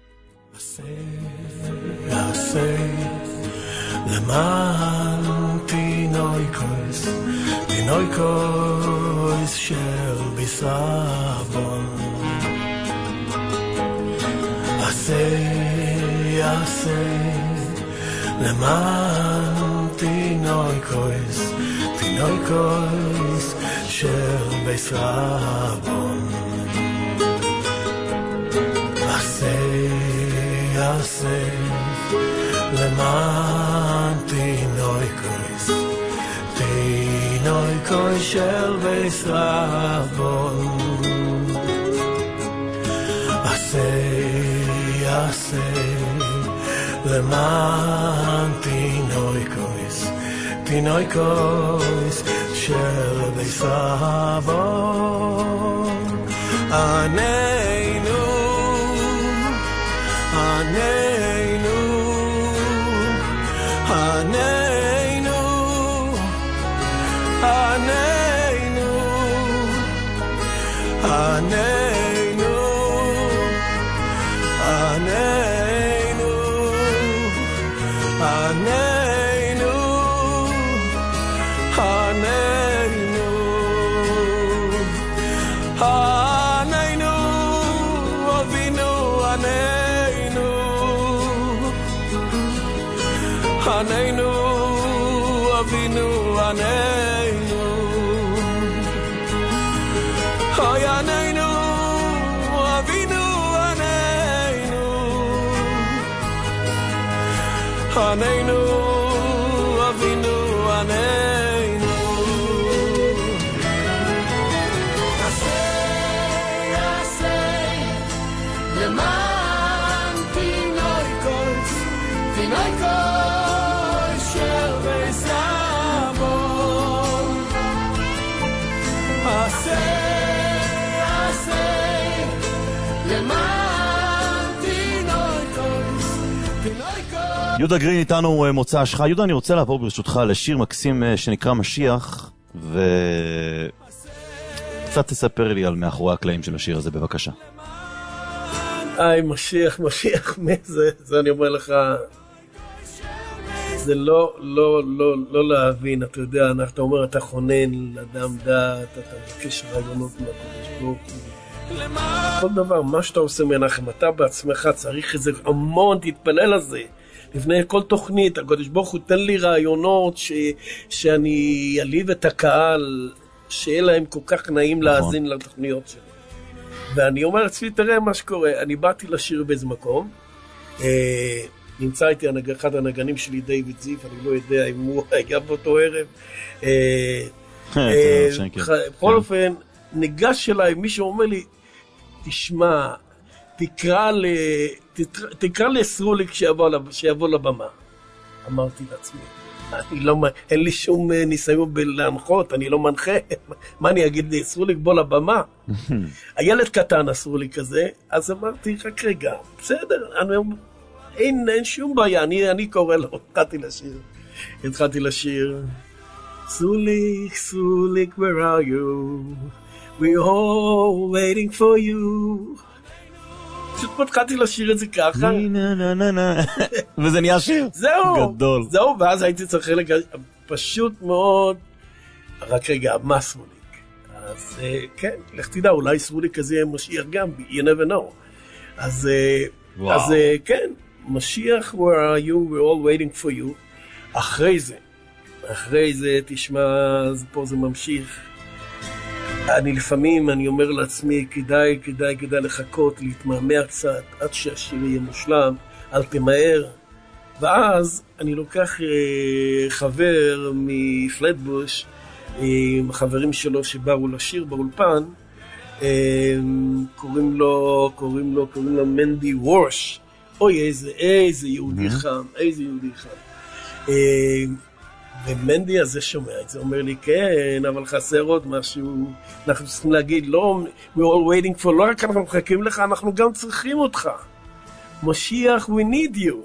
עשה למען תינוקות, תינוקות של בסבון. עשה למען תינוקות, תינוקות של בסבון. עשה למען תינוקות, תינוקות של בסבון. עשה למען תינוקות, תינוקות של בסבון. ענינו, ענינו, ענינו, ענינו, ענינו, ענינו, ענינו, ענינו, ענינו, אבינו, ענינו, ענינו, אבינו, ענינו, אוי ענינו, אבינו, ענינו, ענינו, אבינו, ענינו. קוי של וסבון עשה למען תינוי קוי יהודה גרין איתנו מוצא שחי. יהודה, אני רוצה לעבור ברשותך לשיר מקסים שנקרא משיח, קצת תספר לי על מאחורי הקלעים של השיר הזה, בבקשה. משיח, זה אני אומר לך, זה לא להבין, אתה יודע, אתה אומר, אתה חונן לאדם דעת, אתה מבקש רעיונות מהקדוש ברוך הוא. כל דבר, מה שאתה עושה מנחם, אתה בעצמך צריך איזה המון, תתפלל על זה. לפני כל תוכנית, הקדוש ברוך הוא תן לי רעיונות שאני אליב את הקהל, שיהיה להם כל כך נעים להאזין לתוכניות שלי. ואני אומר לעצמי, תראה מה שקורה, אני באתי לשיר באיזה מקום, נמצא איתי אחד הנגנים שלי, דיוויד זיף, אני לא יודע אם הוא היה באותו ערב. בכל אופן, ניגש אליי, מישהו אומר לי, תשמע, תקרא לסרוליק שיבוא לבמה. אמרתי לעצמי, אין לי שום ניסיון בלהנחות, אני לא מנחה, מה אני אגיד לי, סרוליק בוא לבמה? הילד קטן הסרוליק כזה, אז אמרתי, רק רגע, בסדר, אין שום בעיה, אני קורא לו, התחלתי לשיר, סרוליק, where are you? We're all waiting for you. פשוט התחלתי לשיר את זה ככה. וזה נהיה שיר. גדול. זהו, ואז הייתי צריך פשוט מאוד, רק רגע, מה סרוליק? אז כן, לך תדע, אולי סרוליק כזה משיח גם, you never know. אז כן, משיח, where are you? We're all waiting for you. אחרי זה, תשמע, פה זה ממשיך. אני אומר לעצמי, כדאי לחכות, להתמהמה קצת, עד שהשיר יהיה מושלם, אל תמהר. ואז אני לוקח חבר מפלטבוש, עם חברים שלו שבאו לשיר באולפן, קוראים לו מנדי וורש. אוי, איזה יהודי חם, ומנדי הזה שומע את זה, אומר לי, כן, אבל חסר עוד משהו, אנחנו צריכים להגיד, לא, we're all waiting for, לא רק אנחנו מחכים לך, אנחנו גם צריכים אותך. משיח, we need you.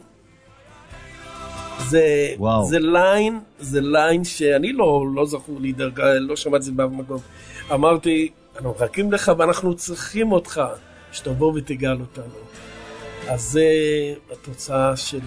זה ליין שאני לא זכור לי דרגה, לא שמעת זה במקום. אמרתי, אנחנו מחכים לך ואנחנו צריכים אותך, שתבוא ותגל אותנו. אז זה התוצאה של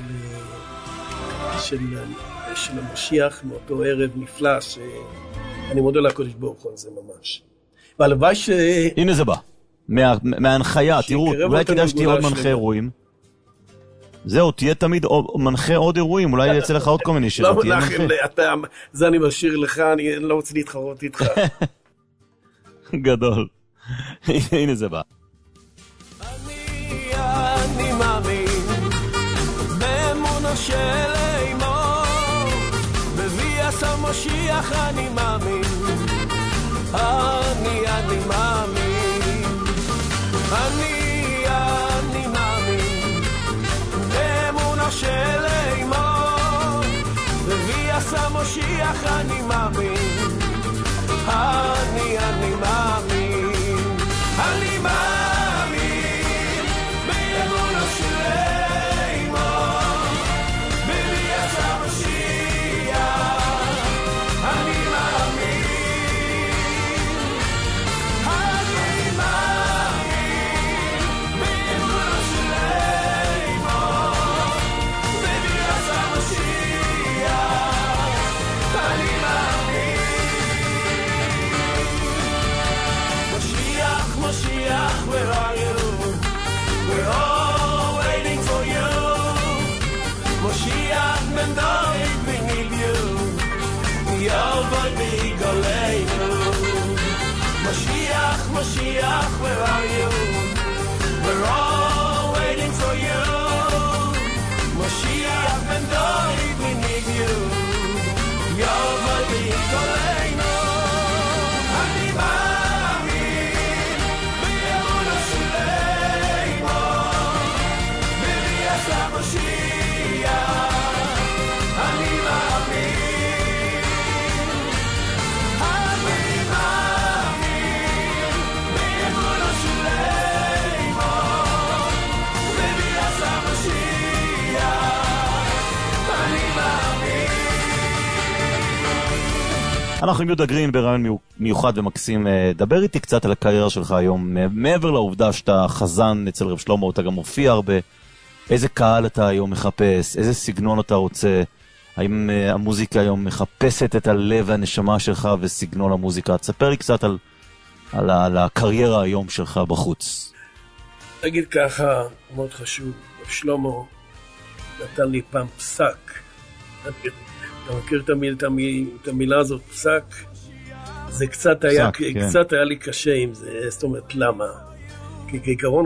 המשיח מאותו ערב נפלא, שאני מודה לקדוש ברוך הוא על זה ממש. והלוואי הנה זה בא, מההנחיה, תראו, אולי כדאי שתהיה עוד מנחה אירועים. זהו, תהיה תמיד מנחה עוד אירועים, אולי יצא לך עוד כל מיני שירים, תהיה מנחה. זה אני משאיר לך, אני לא רוצה להתחרות איתך. גדול. הנה זה בא. אני מאמין באמונה של משיח אני מאמין, אני מאמין, אני מאמין באמונה של אימו, וביעשה משיח אני מאמין, אני מאמין, אני מאמין באמונה של אימו, וביעשה משיח where are you? We're all waiting for you. Moshiach ben David, we need you. Yovoi b'Goleinu. Moshiach, where are you? We're all waiting for you. Moshiach ben David, we need you. Yovoi b'Goleinu. Moshiach אנחנו עם יהודה גרין ברעיון מיוחד ומקסים. דבר איתי קצת על הקריירה שלך היום, מעבר לעובדה שאתה חזן אצל רב שלמה, אתה גם מופיע הרבה. איזה קהל אתה היום מחפש, איזה סגנון אתה רוצה, האם המוזיקה היום מחפשת את הלב והנשמה שלך וסגנון המוזיקה? תספר לי קצת על הקריירה היום שלך בחוץ. אגיד ככה, מאוד חשוב, רב שלמה נתן לי פעם פסק. אתה מכיר את המילה הזאת, פסק? זה קצת היה לי קשה עם זה, זאת אומרת, למה? כי כעיקרון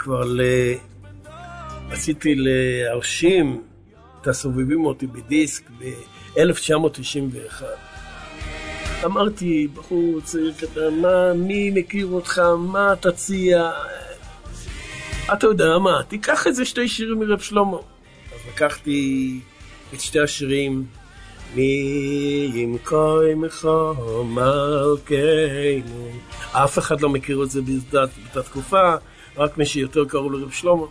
רציתי להרשים את הסובבים אותי בדיסק ב-1991. אמרתי, בחור צעיר קטן, מי מכיר אותך, מה תציע? אתה יודע מה, תיקח איזה 2 שירים מרב שלמה. אז לקחתי את 2 השירים, מי ימקומך מלכנו. אף אחד לא מכיר את זה באותה תקופה, רק מי שיותר קרוב לרב שלמה.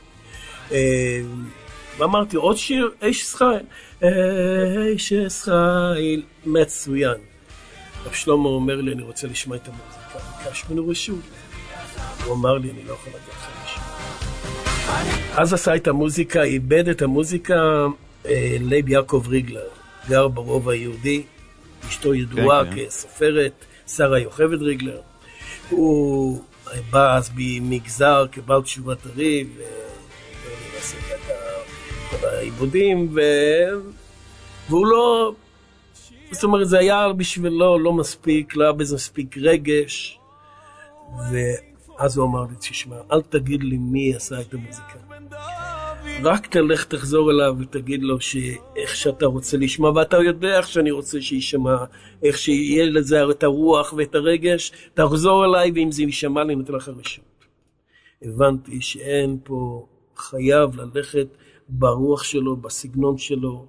ואמרתי, עוד שיר, איש ישראל. איש ישראל, מצוין. רב שלמה אומר לי, אני רוצה לשמוע את המוזיקה. ביקש ממנו רשות. הוא אמר לי, אני לא יכול לתת לך לשמוע. אז עשה את המוזיקה, איבד את המוזיקה, לייב יעקב ריגלר, גר ברובע היהודי, אשתו ידועה כסופרת, שרה יוכבד ריגלר. הוא בא אז במגזר כבעל תשובת הריב, ועשה את העיבודים, והוא לא, זאת אומרת, זה היה בשבילו לא מספיק, לא היה בזה מספיק רגש, ואז הוא אמר לי, תשמע, אל תגיד לי מי עשה את המוזיקה. רק תלך, תחזור אליו ותגיד לו איך שאתה רוצה לשמוע, ואתה יודע איך שאני רוצה שישמע, איך שיהיה לזה את הרוח ואת הרגש, תחזור אליי, ואם זה יישמע לי, נתן לך רשות. הבנתי שאין פה חייב ללכת ברוח שלו, בסגנון שלו,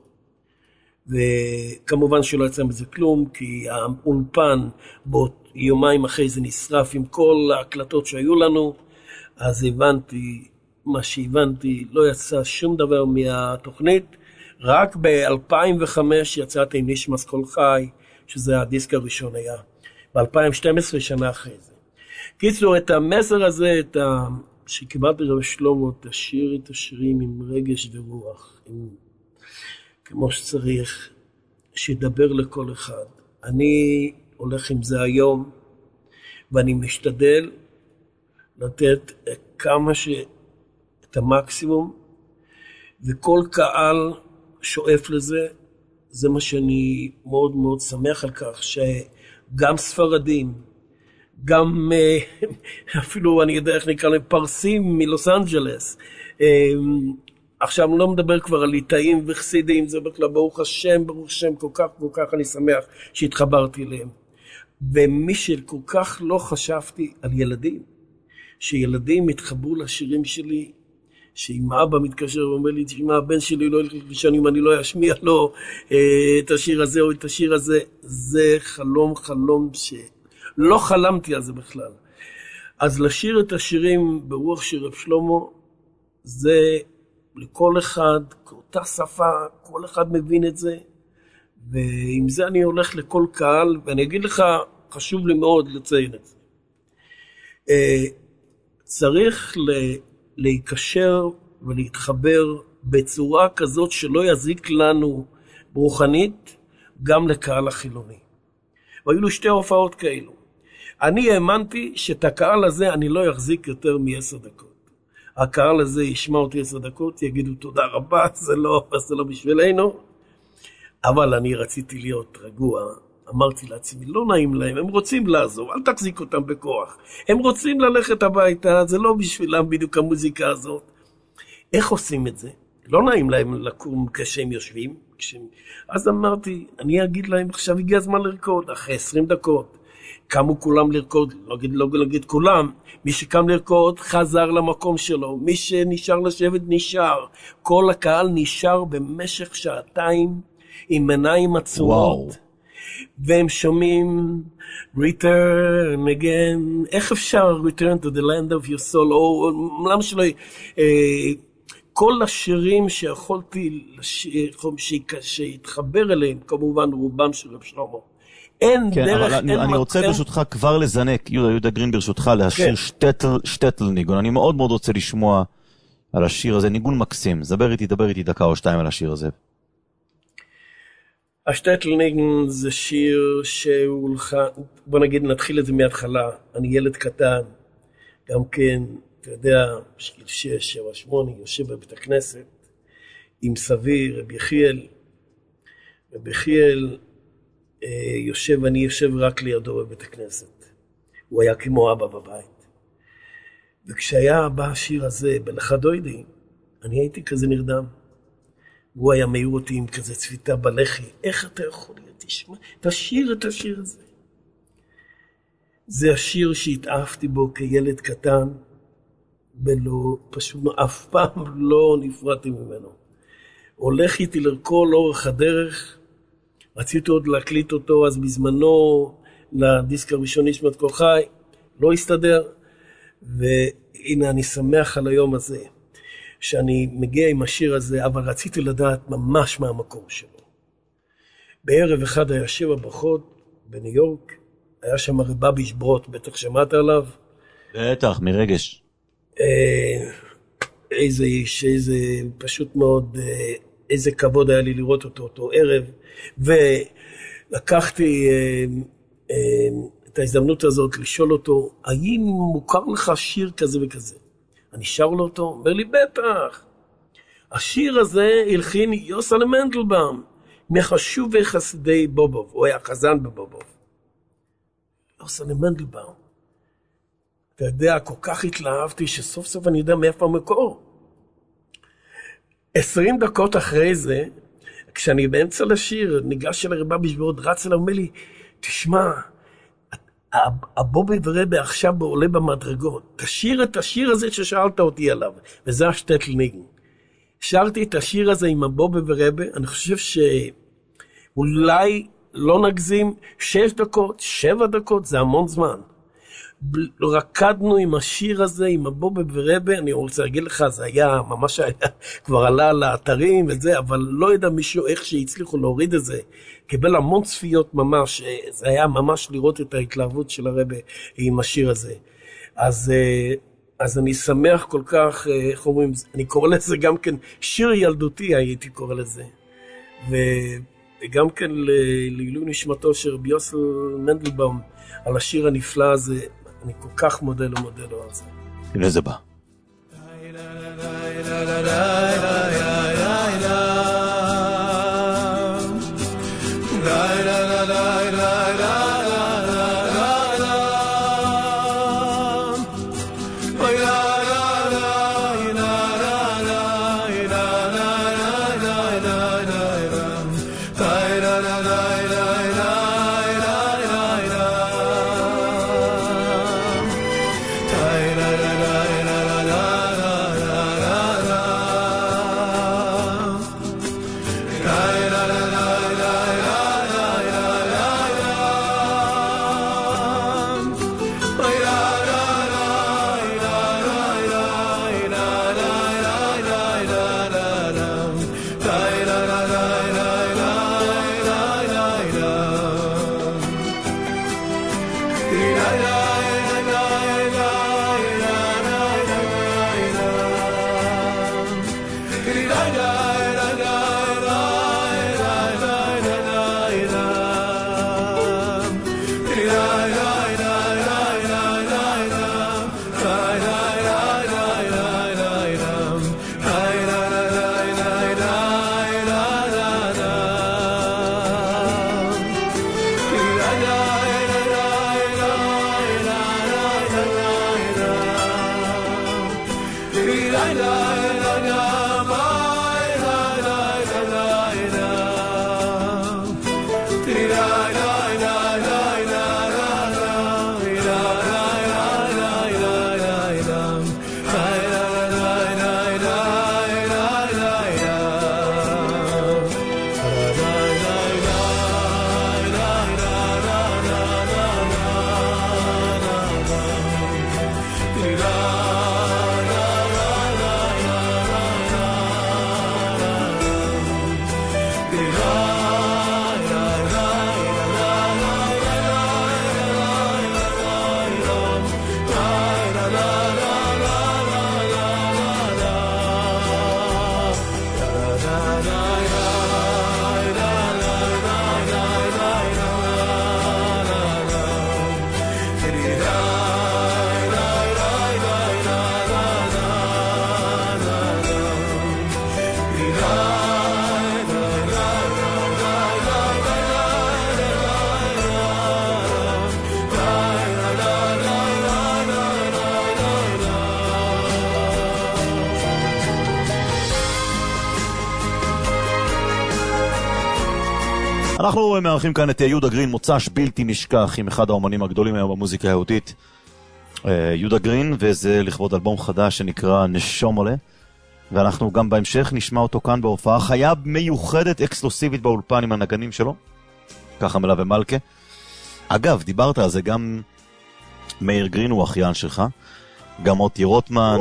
וכמובן שלא יצא מזה כלום, כי האולפן יומיים אחרי זה נשרף עם כל ההקלטות שהיו לנו, אז הבנתי, מה שהבנתי, לא יצא שום דבר מהתוכנית, רק ב-2005 יצאתי עם נשמס כל חי, שזה הדיסק הראשון היה, ב-2012 שנה אחרי זה. קיצור, את המסר הזה, שקיבלתי רב שלמה, תשאיר את השירים עם רגש ורוח, כמו שצריך, שידבר לכל אחד. אני הולך עם זה היום, ואני משתדל לתת כמה את המקסימום, וכל קהל שואף לזה. זה מה שאני מאוד מאוד שמח על כך, שגם ספרדים, גם אפילו אני יודע איך נקרא להם, פרסים מלוס אנג'לס, עכשיו אני לא מדבר כבר על ליטאים וחסידים, זה בכלל ברוך השם, כל כך אני שמח שהתחברתי אליהם. ומי שכל כך לא חשבתי על ילדים, שילדים התחברו לשירים שלי, שאם אבא מתקשר ואומר לי, תשמע, הבן שלי לא ילך לישון אם אני לא אשמיע לו את השיר הזה או את השיר הזה, זה חלום שלא חלמתי על זה בכלל. אז לשיר את השירים ברוח של רב שלמה, זה לכל אחד, כאותה שפה, כל אחד מבין את זה, ועם זה אני הולך לכל קהל, ואני אגיד לך, חשוב לי מאוד לציין את זה. צריך להיקשר ולהתחבר בצורה כזאת שלא יזיק לנו ברוחנית, גם לקהל החילוני. והיו לו 2 הופעות כאלו. אני האמנתי שאת הקהל הזה אני לא יחזיק יותר מ10 דקות. הקהל הזה ישמע אותי 10 דקות, יגידו תודה רבה, זה לא בשבילנו. אבל אני רציתי להיות רגוע. אמרתי לעצמי, לא נעים להם, הם רוצים לעזוב, אל תחזיק אותם בכוח. הם רוצים ללכת הביתה, זה לא בשבילם בדיוק המוזיקה הזאת. איך עושים את זה? לא נעים להם לקום כשהם יושבים. אז אמרתי, אני אגיד להם, עכשיו הגיע הזמן לרקוד, אחרי 20 דקות. קמו כולם לרקוד, לא להגיד כולם, מי שקם לרקוד חזר למקום שלו, מי שנשאר לשבת נשאר, כל הקהל נשאר במשך 2 שעתיים עם עיניים עצומות, והם שומעים return again, איך אפשר return to the land of your soul, או למה שלא, כל השירים שיכולתי שהתחבר אליהם, כמובן רובם של רב שלמה, אין כן, דרך, אבל אני רוצה ברשותך כבר לזנק, יהודה גרין ברשותך, להשיר שטטל ניגון. אני מאוד מאוד רוצה לשמוע על השיר הזה, ניגון מקסים. דבר איתי דקה או שתיים על השיר הזה. השטטל ניגון זה שיר בוא נגיד נתחיל את זה מההתחלה. אני ילד קטן, גם כן, אתה יודע, שגיל 6, 7, 8, יושב בבית הכנסת, עם סבי, רבי יחיאל. רבי יחיאל יושב, אני יושב רק לידו בבית הכנסת. הוא היה כמו אבא בבית. וכשהיה בא השיר הזה, בלך דוידי, אני הייתי כזה נרדם. הוא היה מעיר אותי עם כזה צביטה בלחי. איך אתה יכול להיות? תשמע, תשיר את השיר הזה. זה השיר שהתאהבתי בו כילד קטן, פשוט אף פעם לא נפרדתי ממנו. הולך איתי לכל אורך הדרך, רציתי עוד להקליט אותו, אז בזמנו לדיסק הראשון נשמת כל חי, לא הסתדר, והנה אני שמח על היום הזה, שאני מגיע עם השיר הזה, אבל רציתי לדעת ממש מה המקור שלו. בערב אחד היה 7 ברכות בניו יורק, היה שם רבבי שברות, בטח שמעת עליו. בטח, מרגש. איזה איש, איזה פשוט מאוד, איזה כבוד היה לי לראות אותו ערב, ולקחתי את ההזדמנות הזאת לשאול אותו, האם מוכר לך שיר כזה וכזה? אני שר לו אותו, אומר לי, בטח. השיר הזה הלחין יוסל מנדלבאום, מחשובי חסידי בובוב, הוא היה חזן בבובוב. יוסל מנדלבאום. אתה יודע, כל כך התלהבתי שסוף סוף אני יודע מאיפה המקור. 20 דקות אחרי זה, כשאני באמצע לשיר, ניגש אל הרבבי שברות, רץ אליו, אומר לי, תשמע, הבובי ורבי עכשיו עולה במדרגות, תשיר את השיר הזה ששאלת אותי עליו, וזה השטטל ניגון. שרתי את השיר הזה עם הבובי ורבי, אני חושב שאולי לא נגזים 6 דקות, 7 דקות, זה המון זמן. רקדנו עם השיר הזה, עם הבובי ורבי, אני רוצה להגיד לך, זה היה, ממש היה, כבר עלה לאתרים וזה, אבל לא ידע מישהו איך שהצליחו להוריד את זה, קיבל המון צפיות ממש, זה היה ממש לראות את ההתלהבות של הרבי עם השיר הזה. אז אני שמח כל כך, איך אומרים, אני קורא לזה גם כן, שיר ילדותי הייתי קורא לזה. וגם כן לעילוי נשמתו של רבי יוסל מנדלבאום, על השיר הנפלא הזה, אני כל כך מודה לו על זה. הנה זה בא. אנחנו מארחים כאן את יהודה גרין, מוצ"ש בלתי נשכח עם אחד האומנים הגדולים היום במוזיקה היהודית, יהודה גרין, וזה לכבוד אלבום חדש שנקרא נשומולה, ואנחנו גם בהמשך נשמע אותו כאן בהופעה חיה מיוחדת אקסקלוסיבית באולפן עם הנגנים שלו, ככה מלה ומלכה. אגב, דיברת על זה, גם מאיר גרין הוא אחיין שלך, גם מוטי רוטמן.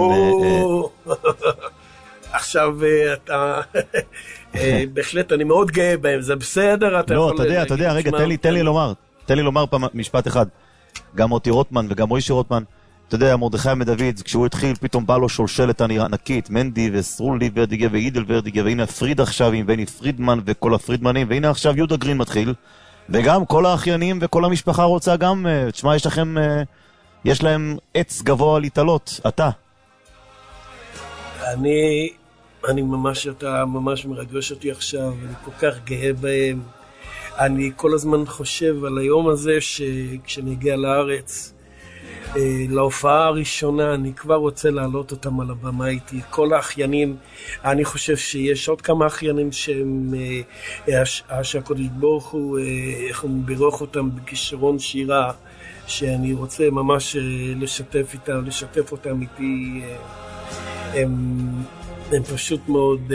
עכשיו אתה, בהחלט אני מאוד גאה בהם, זה בסדר? לא, אתה יודע, רגע, תן לי לומר פעם משפט אחד. גם מוטי רוטמן וגם מוישי רוטמן, אתה יודע, מרדכי מדוד, כשהוא התחיל, פתאום בא לו שולשלת ענקית, מנדי וסרולי ורדיגה ואידל ורדיגה, והנה פריד עכשיו עם בני פרידמן וכל הפרידמנים, והנה עכשיו יהודה גרין מתחיל, וגם כל האחיינים וכל המשפחה רוצה גם, תשמע, יש להם עץ גבוה להתעלות, אתה. אני ממש, אתה ממש מרגש אותי עכשיו, אני כל כך גאה בהם. אני כל הזמן חושב על היום הזה שכשאני אגיע לארץ, להופעה הראשונה, אני כבר רוצה להעלות אותם על הבמה איתי. כל האחיינים, אני חושב שיש עוד כמה אחיינים שהם, שהקדוש ברוך הוא, איך הוא בירך אותם בכישרון שירה, שאני רוצה ממש לשתף אותם איתי. הם פשוט מאוד,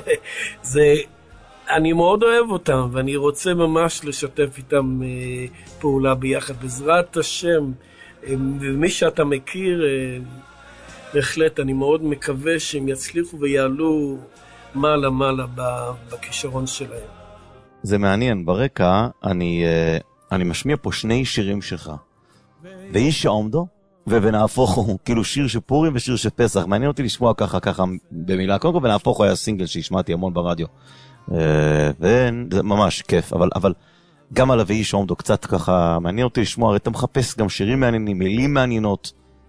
אני מאוד אוהב אותם, ואני רוצה ממש לשתף איתם פעולה ביחד, בעזרת השם. ומי שאתה מכיר, בהחלט אני מאוד מקווה שהם יצליחו ויעלו מעלה בכישרון שלהם. זה מעניין, ברקע אני משמיע פה שני שירים שלך, ואיש העומדו ובנהפוך הוא, כאילו שיר של פורים ושיר של פסח. מעניין אותי לשמוע ככה במילה. קודם כל בנהפוך הוא היה סינגל שהשמעתי המון ברדיו, וזה ממש כיף, אבל גם על ואיש עומדו קצת ככה מעניין אותי לשמוע. הרי אתה מחפש גם שירים מעניינים, מילים מעניינות.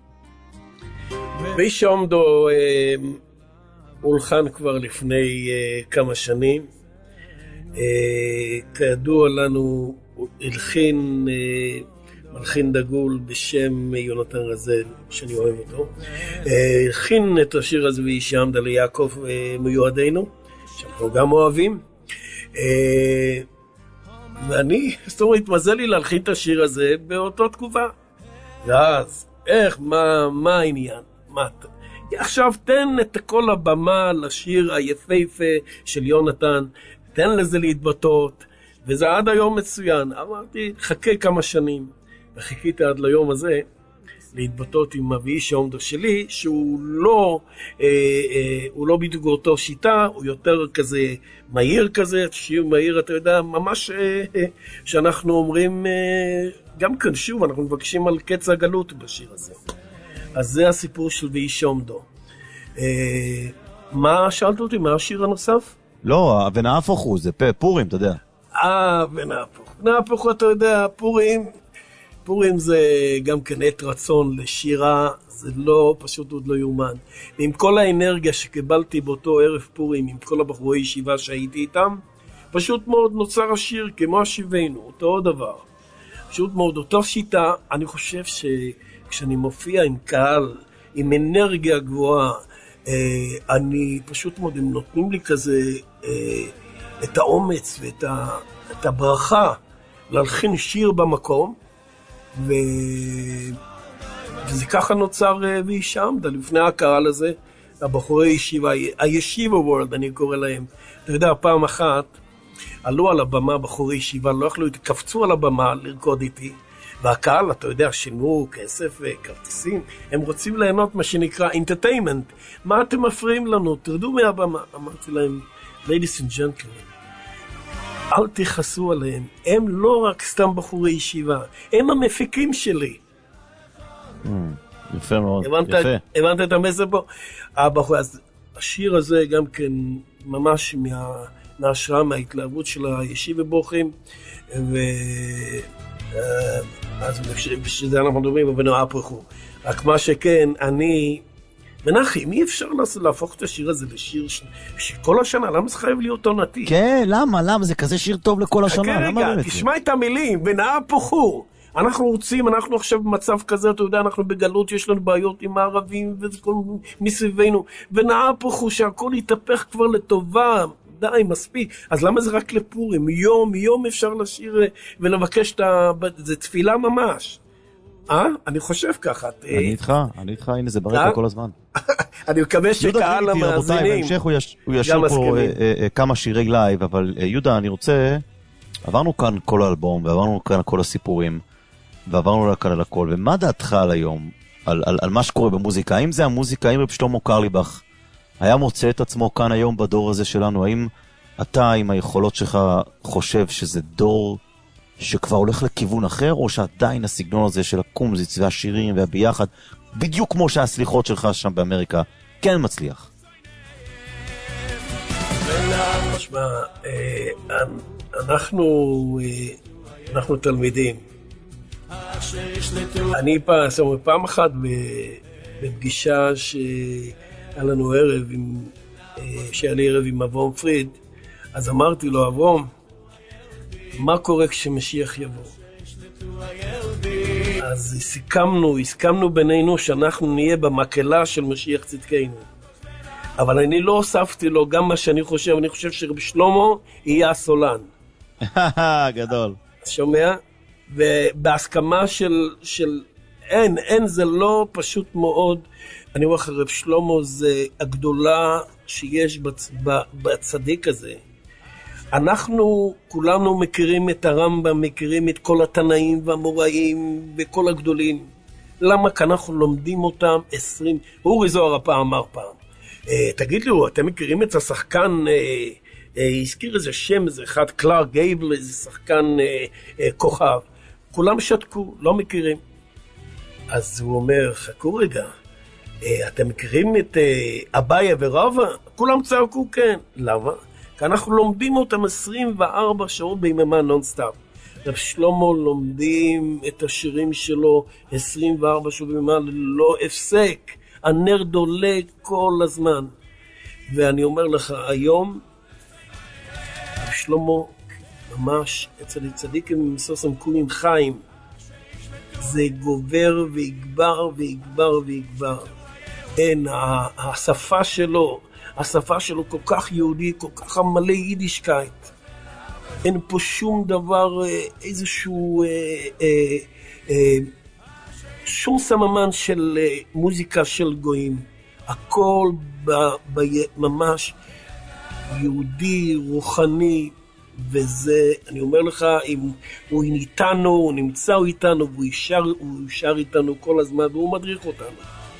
ואיש עומדו הולחן כבר לפני כמה שנים, כידוע לנו הלחין מלחין דגול בשם יונתן רזל, שאני אוהב אותו. הלחין את השיר הזה ואיש עמדה ליעקב מיועדנו, שאנחנו גם אוהבים. ואני, זאת אומרת, מזל לי להלחין את השיר הזה באותו תקופה. ואז, מה העניין? עכשיו תן את כל הבמה לשיר היפהפה של יונתן, תן לזה להתבטאות, וזה עד היום מצוין. אמרתי, חכה כמה שנים, וחיכיתי עד ליום הזה להתבטאות עם ואיש העומדו שלי, שהוא לא בדיוק אותו שיטה, הוא יותר כזה מהיר כזה, שיר מהיר, אתה יודע, ממש שאנחנו אומרים, גם כאן שוב, אנחנו מבקשים על קץ הגלות בשיר הזה. אז זה הסיפור של ואיש העומדו. מה שאלת אותי? מה השיר הנוסף? לא, ונהפוך הוא, זה פורים, אתה יודע. ונהפוך הוא, אתה יודע, פורים זה גם כן עת רצון לשירה, זה לא, פשוט עוד לא יומן. ועם כל האנרגיה שקיבלתי באותו ערב פורים, עם כל הבחורי ישיבה שהייתי איתם, פשוט מאוד נוצר השיר כמו השיבנו, אותו דבר. פשוט מאוד, אותו שיטה. אני חושב שכשאני מופיע עם קהל, עם אנרגיה גבוהה, אני פשוט מאוד, הם נותנים לי כזה את האומץ ואת הברכה להלחין שיר במקום, וזה ככה נוצר ואיש עמדה לפני הקהל הזה, הבחורי ישיבה, הישיבה וורד אני קורא להם. אתה יודע, פעם אחת עלו על הבמה בחורי ישיבה, לא יכלו, קפצו על הבמה לרקוד איתי, והקהל, אתה יודע, שילמו כסף וכרטיסים, הם רוצים ליהנות מה שנקרא entertainment. מה אתם מפריעים לנו? תרדו מהבמה. אמרתי להם, ladies and gentlemen, אל תחסו עליהם, הם לא רק סתם בחורי ישיבה, הם המפיקים שלי. יפה מאוד, הבנת את המסר פה? אז השיר הזה גם כן ממש מההשראה, מההתלהבות של הישיבה ברוכים, אז בשביל אנחנו מדברים ונהפוך הוא. רק מה שכן, מנחם, אי אפשר להפוך את השיר הזה לשיר שכל השנה, למה זה חייב להיות עונתי? כן, למה? זה כזה שיר טוב לכל השנה. רגע, תשמע את המילים, ונהפוך הוא. אנחנו רוצים, אנחנו עכשיו במצב כזה, אתה יודע, אנחנו בגלות, יש לנו בעיות עם הערבים וכל מסביבנו, ונהפוך הוא שהכל יתהפך כבר לטובה. די, מספיק. אז למה זה רק לפורים? יום אפשר לשיר ולבקש זה תפילה ממש. אני חושב ככה. אני איתך, הנה זה ברקע כל הזמן. אני מקווה שקהל המאזינים... בהמשך הוא ישיר פה כמה שירי לייב, אבל יהודה, אני רוצה... עברנו כאן כל האלבום, ועברנו כאן כל הסיפורים, ועברנו כאן על הכל, ומה דעתך על היום, על מה שקורה במוזיקה? האם זה המוזיקה, האם רב שלמה קרליבך היה מוצא את עצמו כאן היום בדור הזה שלנו? האם אתה עם היכולות שלך חושב שזה דור שכבר הולך לכיוון אחר, או שעדיין הסגנון הזה של הקומזיץ והשירים והביחד, בדיוק כמו שהסליחות שלך שם באמריקה, כן מצליח? משמע, אנחנו תלמידים. אני פעם אחת בפגישה שהיה לנו ערב, שהיה לי ערב עם אברום פריד, אז אמרתי לו, אברום, מה קורה כשמשיח יבוא? אז הסכמנו בינינו שאנחנו נהיה במקהלה של משיח צדקנו. אבל אני לא הוספתי לו גם מה שאני חושב, אני חושב שרב שלמה יהיה הסולן. גדול. שומע? ובהסכמה של אין, זה לא פשוט מאוד. אני אומר לך, רב שלמה זה הגדולה שיש בצדיק הזה. אנחנו כולנו מכירים את הרמב"ם, מכירים את כל התנאים והמוראים וכל הגדולים. למה? כי אנחנו לומדים אותם 20... אורי זוהר הפעם אמר פעם. תגיד לי, אתם מכירים את השחקן, הזכיר איזה שם, איזה אחד, קלארק גייבל, איזה שחקן כוכב. כולם שתקו, לא מכירים. אז הוא אומר, חכו רגע, אתם מכירים את אביה ורבא? כולם צעקו כן. למה? כי אנחנו לומדים אותם 24 שעות ביממה נונסטאפ. רב שלמה לומדים את השירים שלו 24 שעות ביממה ללא הפסק. הנר דולק כל הזמן. ואני אומר לך, היום רב שלמה ממש אצל צדיקים ממסוס המקומים חיים, זה גובר ויגבר ויגבר ויגבר. אין, השפה שלו כל כך יהודי, כל כך מלא יידישקייט. אין פה שום דבר, איזשהו שום סממן של מוזיקה של גויים. הכל ממש יהודי, רוחני, וזה, אני אומר לך, אם הוא איתנו, הוא נמצא איתנו, והוא יישר איתנו כל הזמן, והוא מדריך אותנו.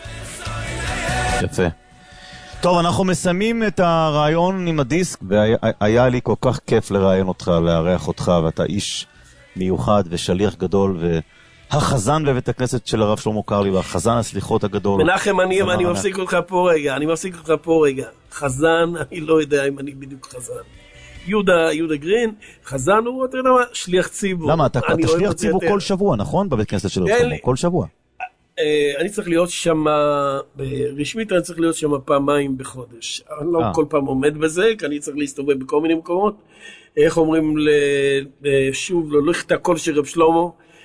יפה. טוב, אנחנו מסיימים את הרעיון עם הדיסק, והיה לי כל כך כיף לראיין אותך, לארח אותך, ואתה איש מיוחד ושליח גדול, והחזן בבית הכנסת של הרב שלמה קרליבך, חזן הסליחות הגדול. מנחם, אני מפסיק אותך פה רגע, חזן, אני לא יודע אם אני בדיוק חזן. יהודה גרין, חזן הוא, אתה יודע מה, שליח ציבור. למה? אתה שליח ציבור כל שבוע, נכון? בבית הכנסת של הרב שלמה, כל שבוע. אני צריך להיות שם, רשמית אני צריך להיות שם פעמיים בחודש. אני לא כל פעם עומד בזה, כי אני צריך להסתובב בכל מיני מקומות. איך אומרים, שוב, לא לכת הכל של רב שלמה.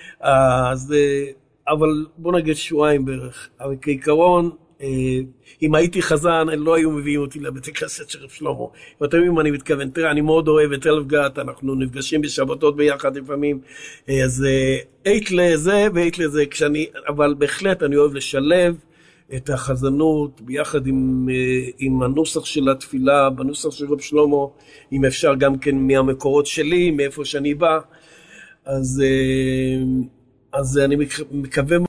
אבל בוא נגיד שבועיים בערך. אבל כעיקרון, אם הייתי חזן, לא היו מביאים אותי לבית הכנסת של רב שלמה. ואתם יודעים מה אני מתכוון, תראה, אני מאוד אוהב את אלף גת, אנחנו נפגשים בשבתות ביחד לפעמים, אז אית לזה ואית לזה, אבל בהחלט אני אוהב לשלב את החזנות ביחד עם הנוסח של התפילה, בנוסח של רב שלמה, אם אפשר גם כן מהמקורות שלי, מאיפה שאני בא, אז אני מקווה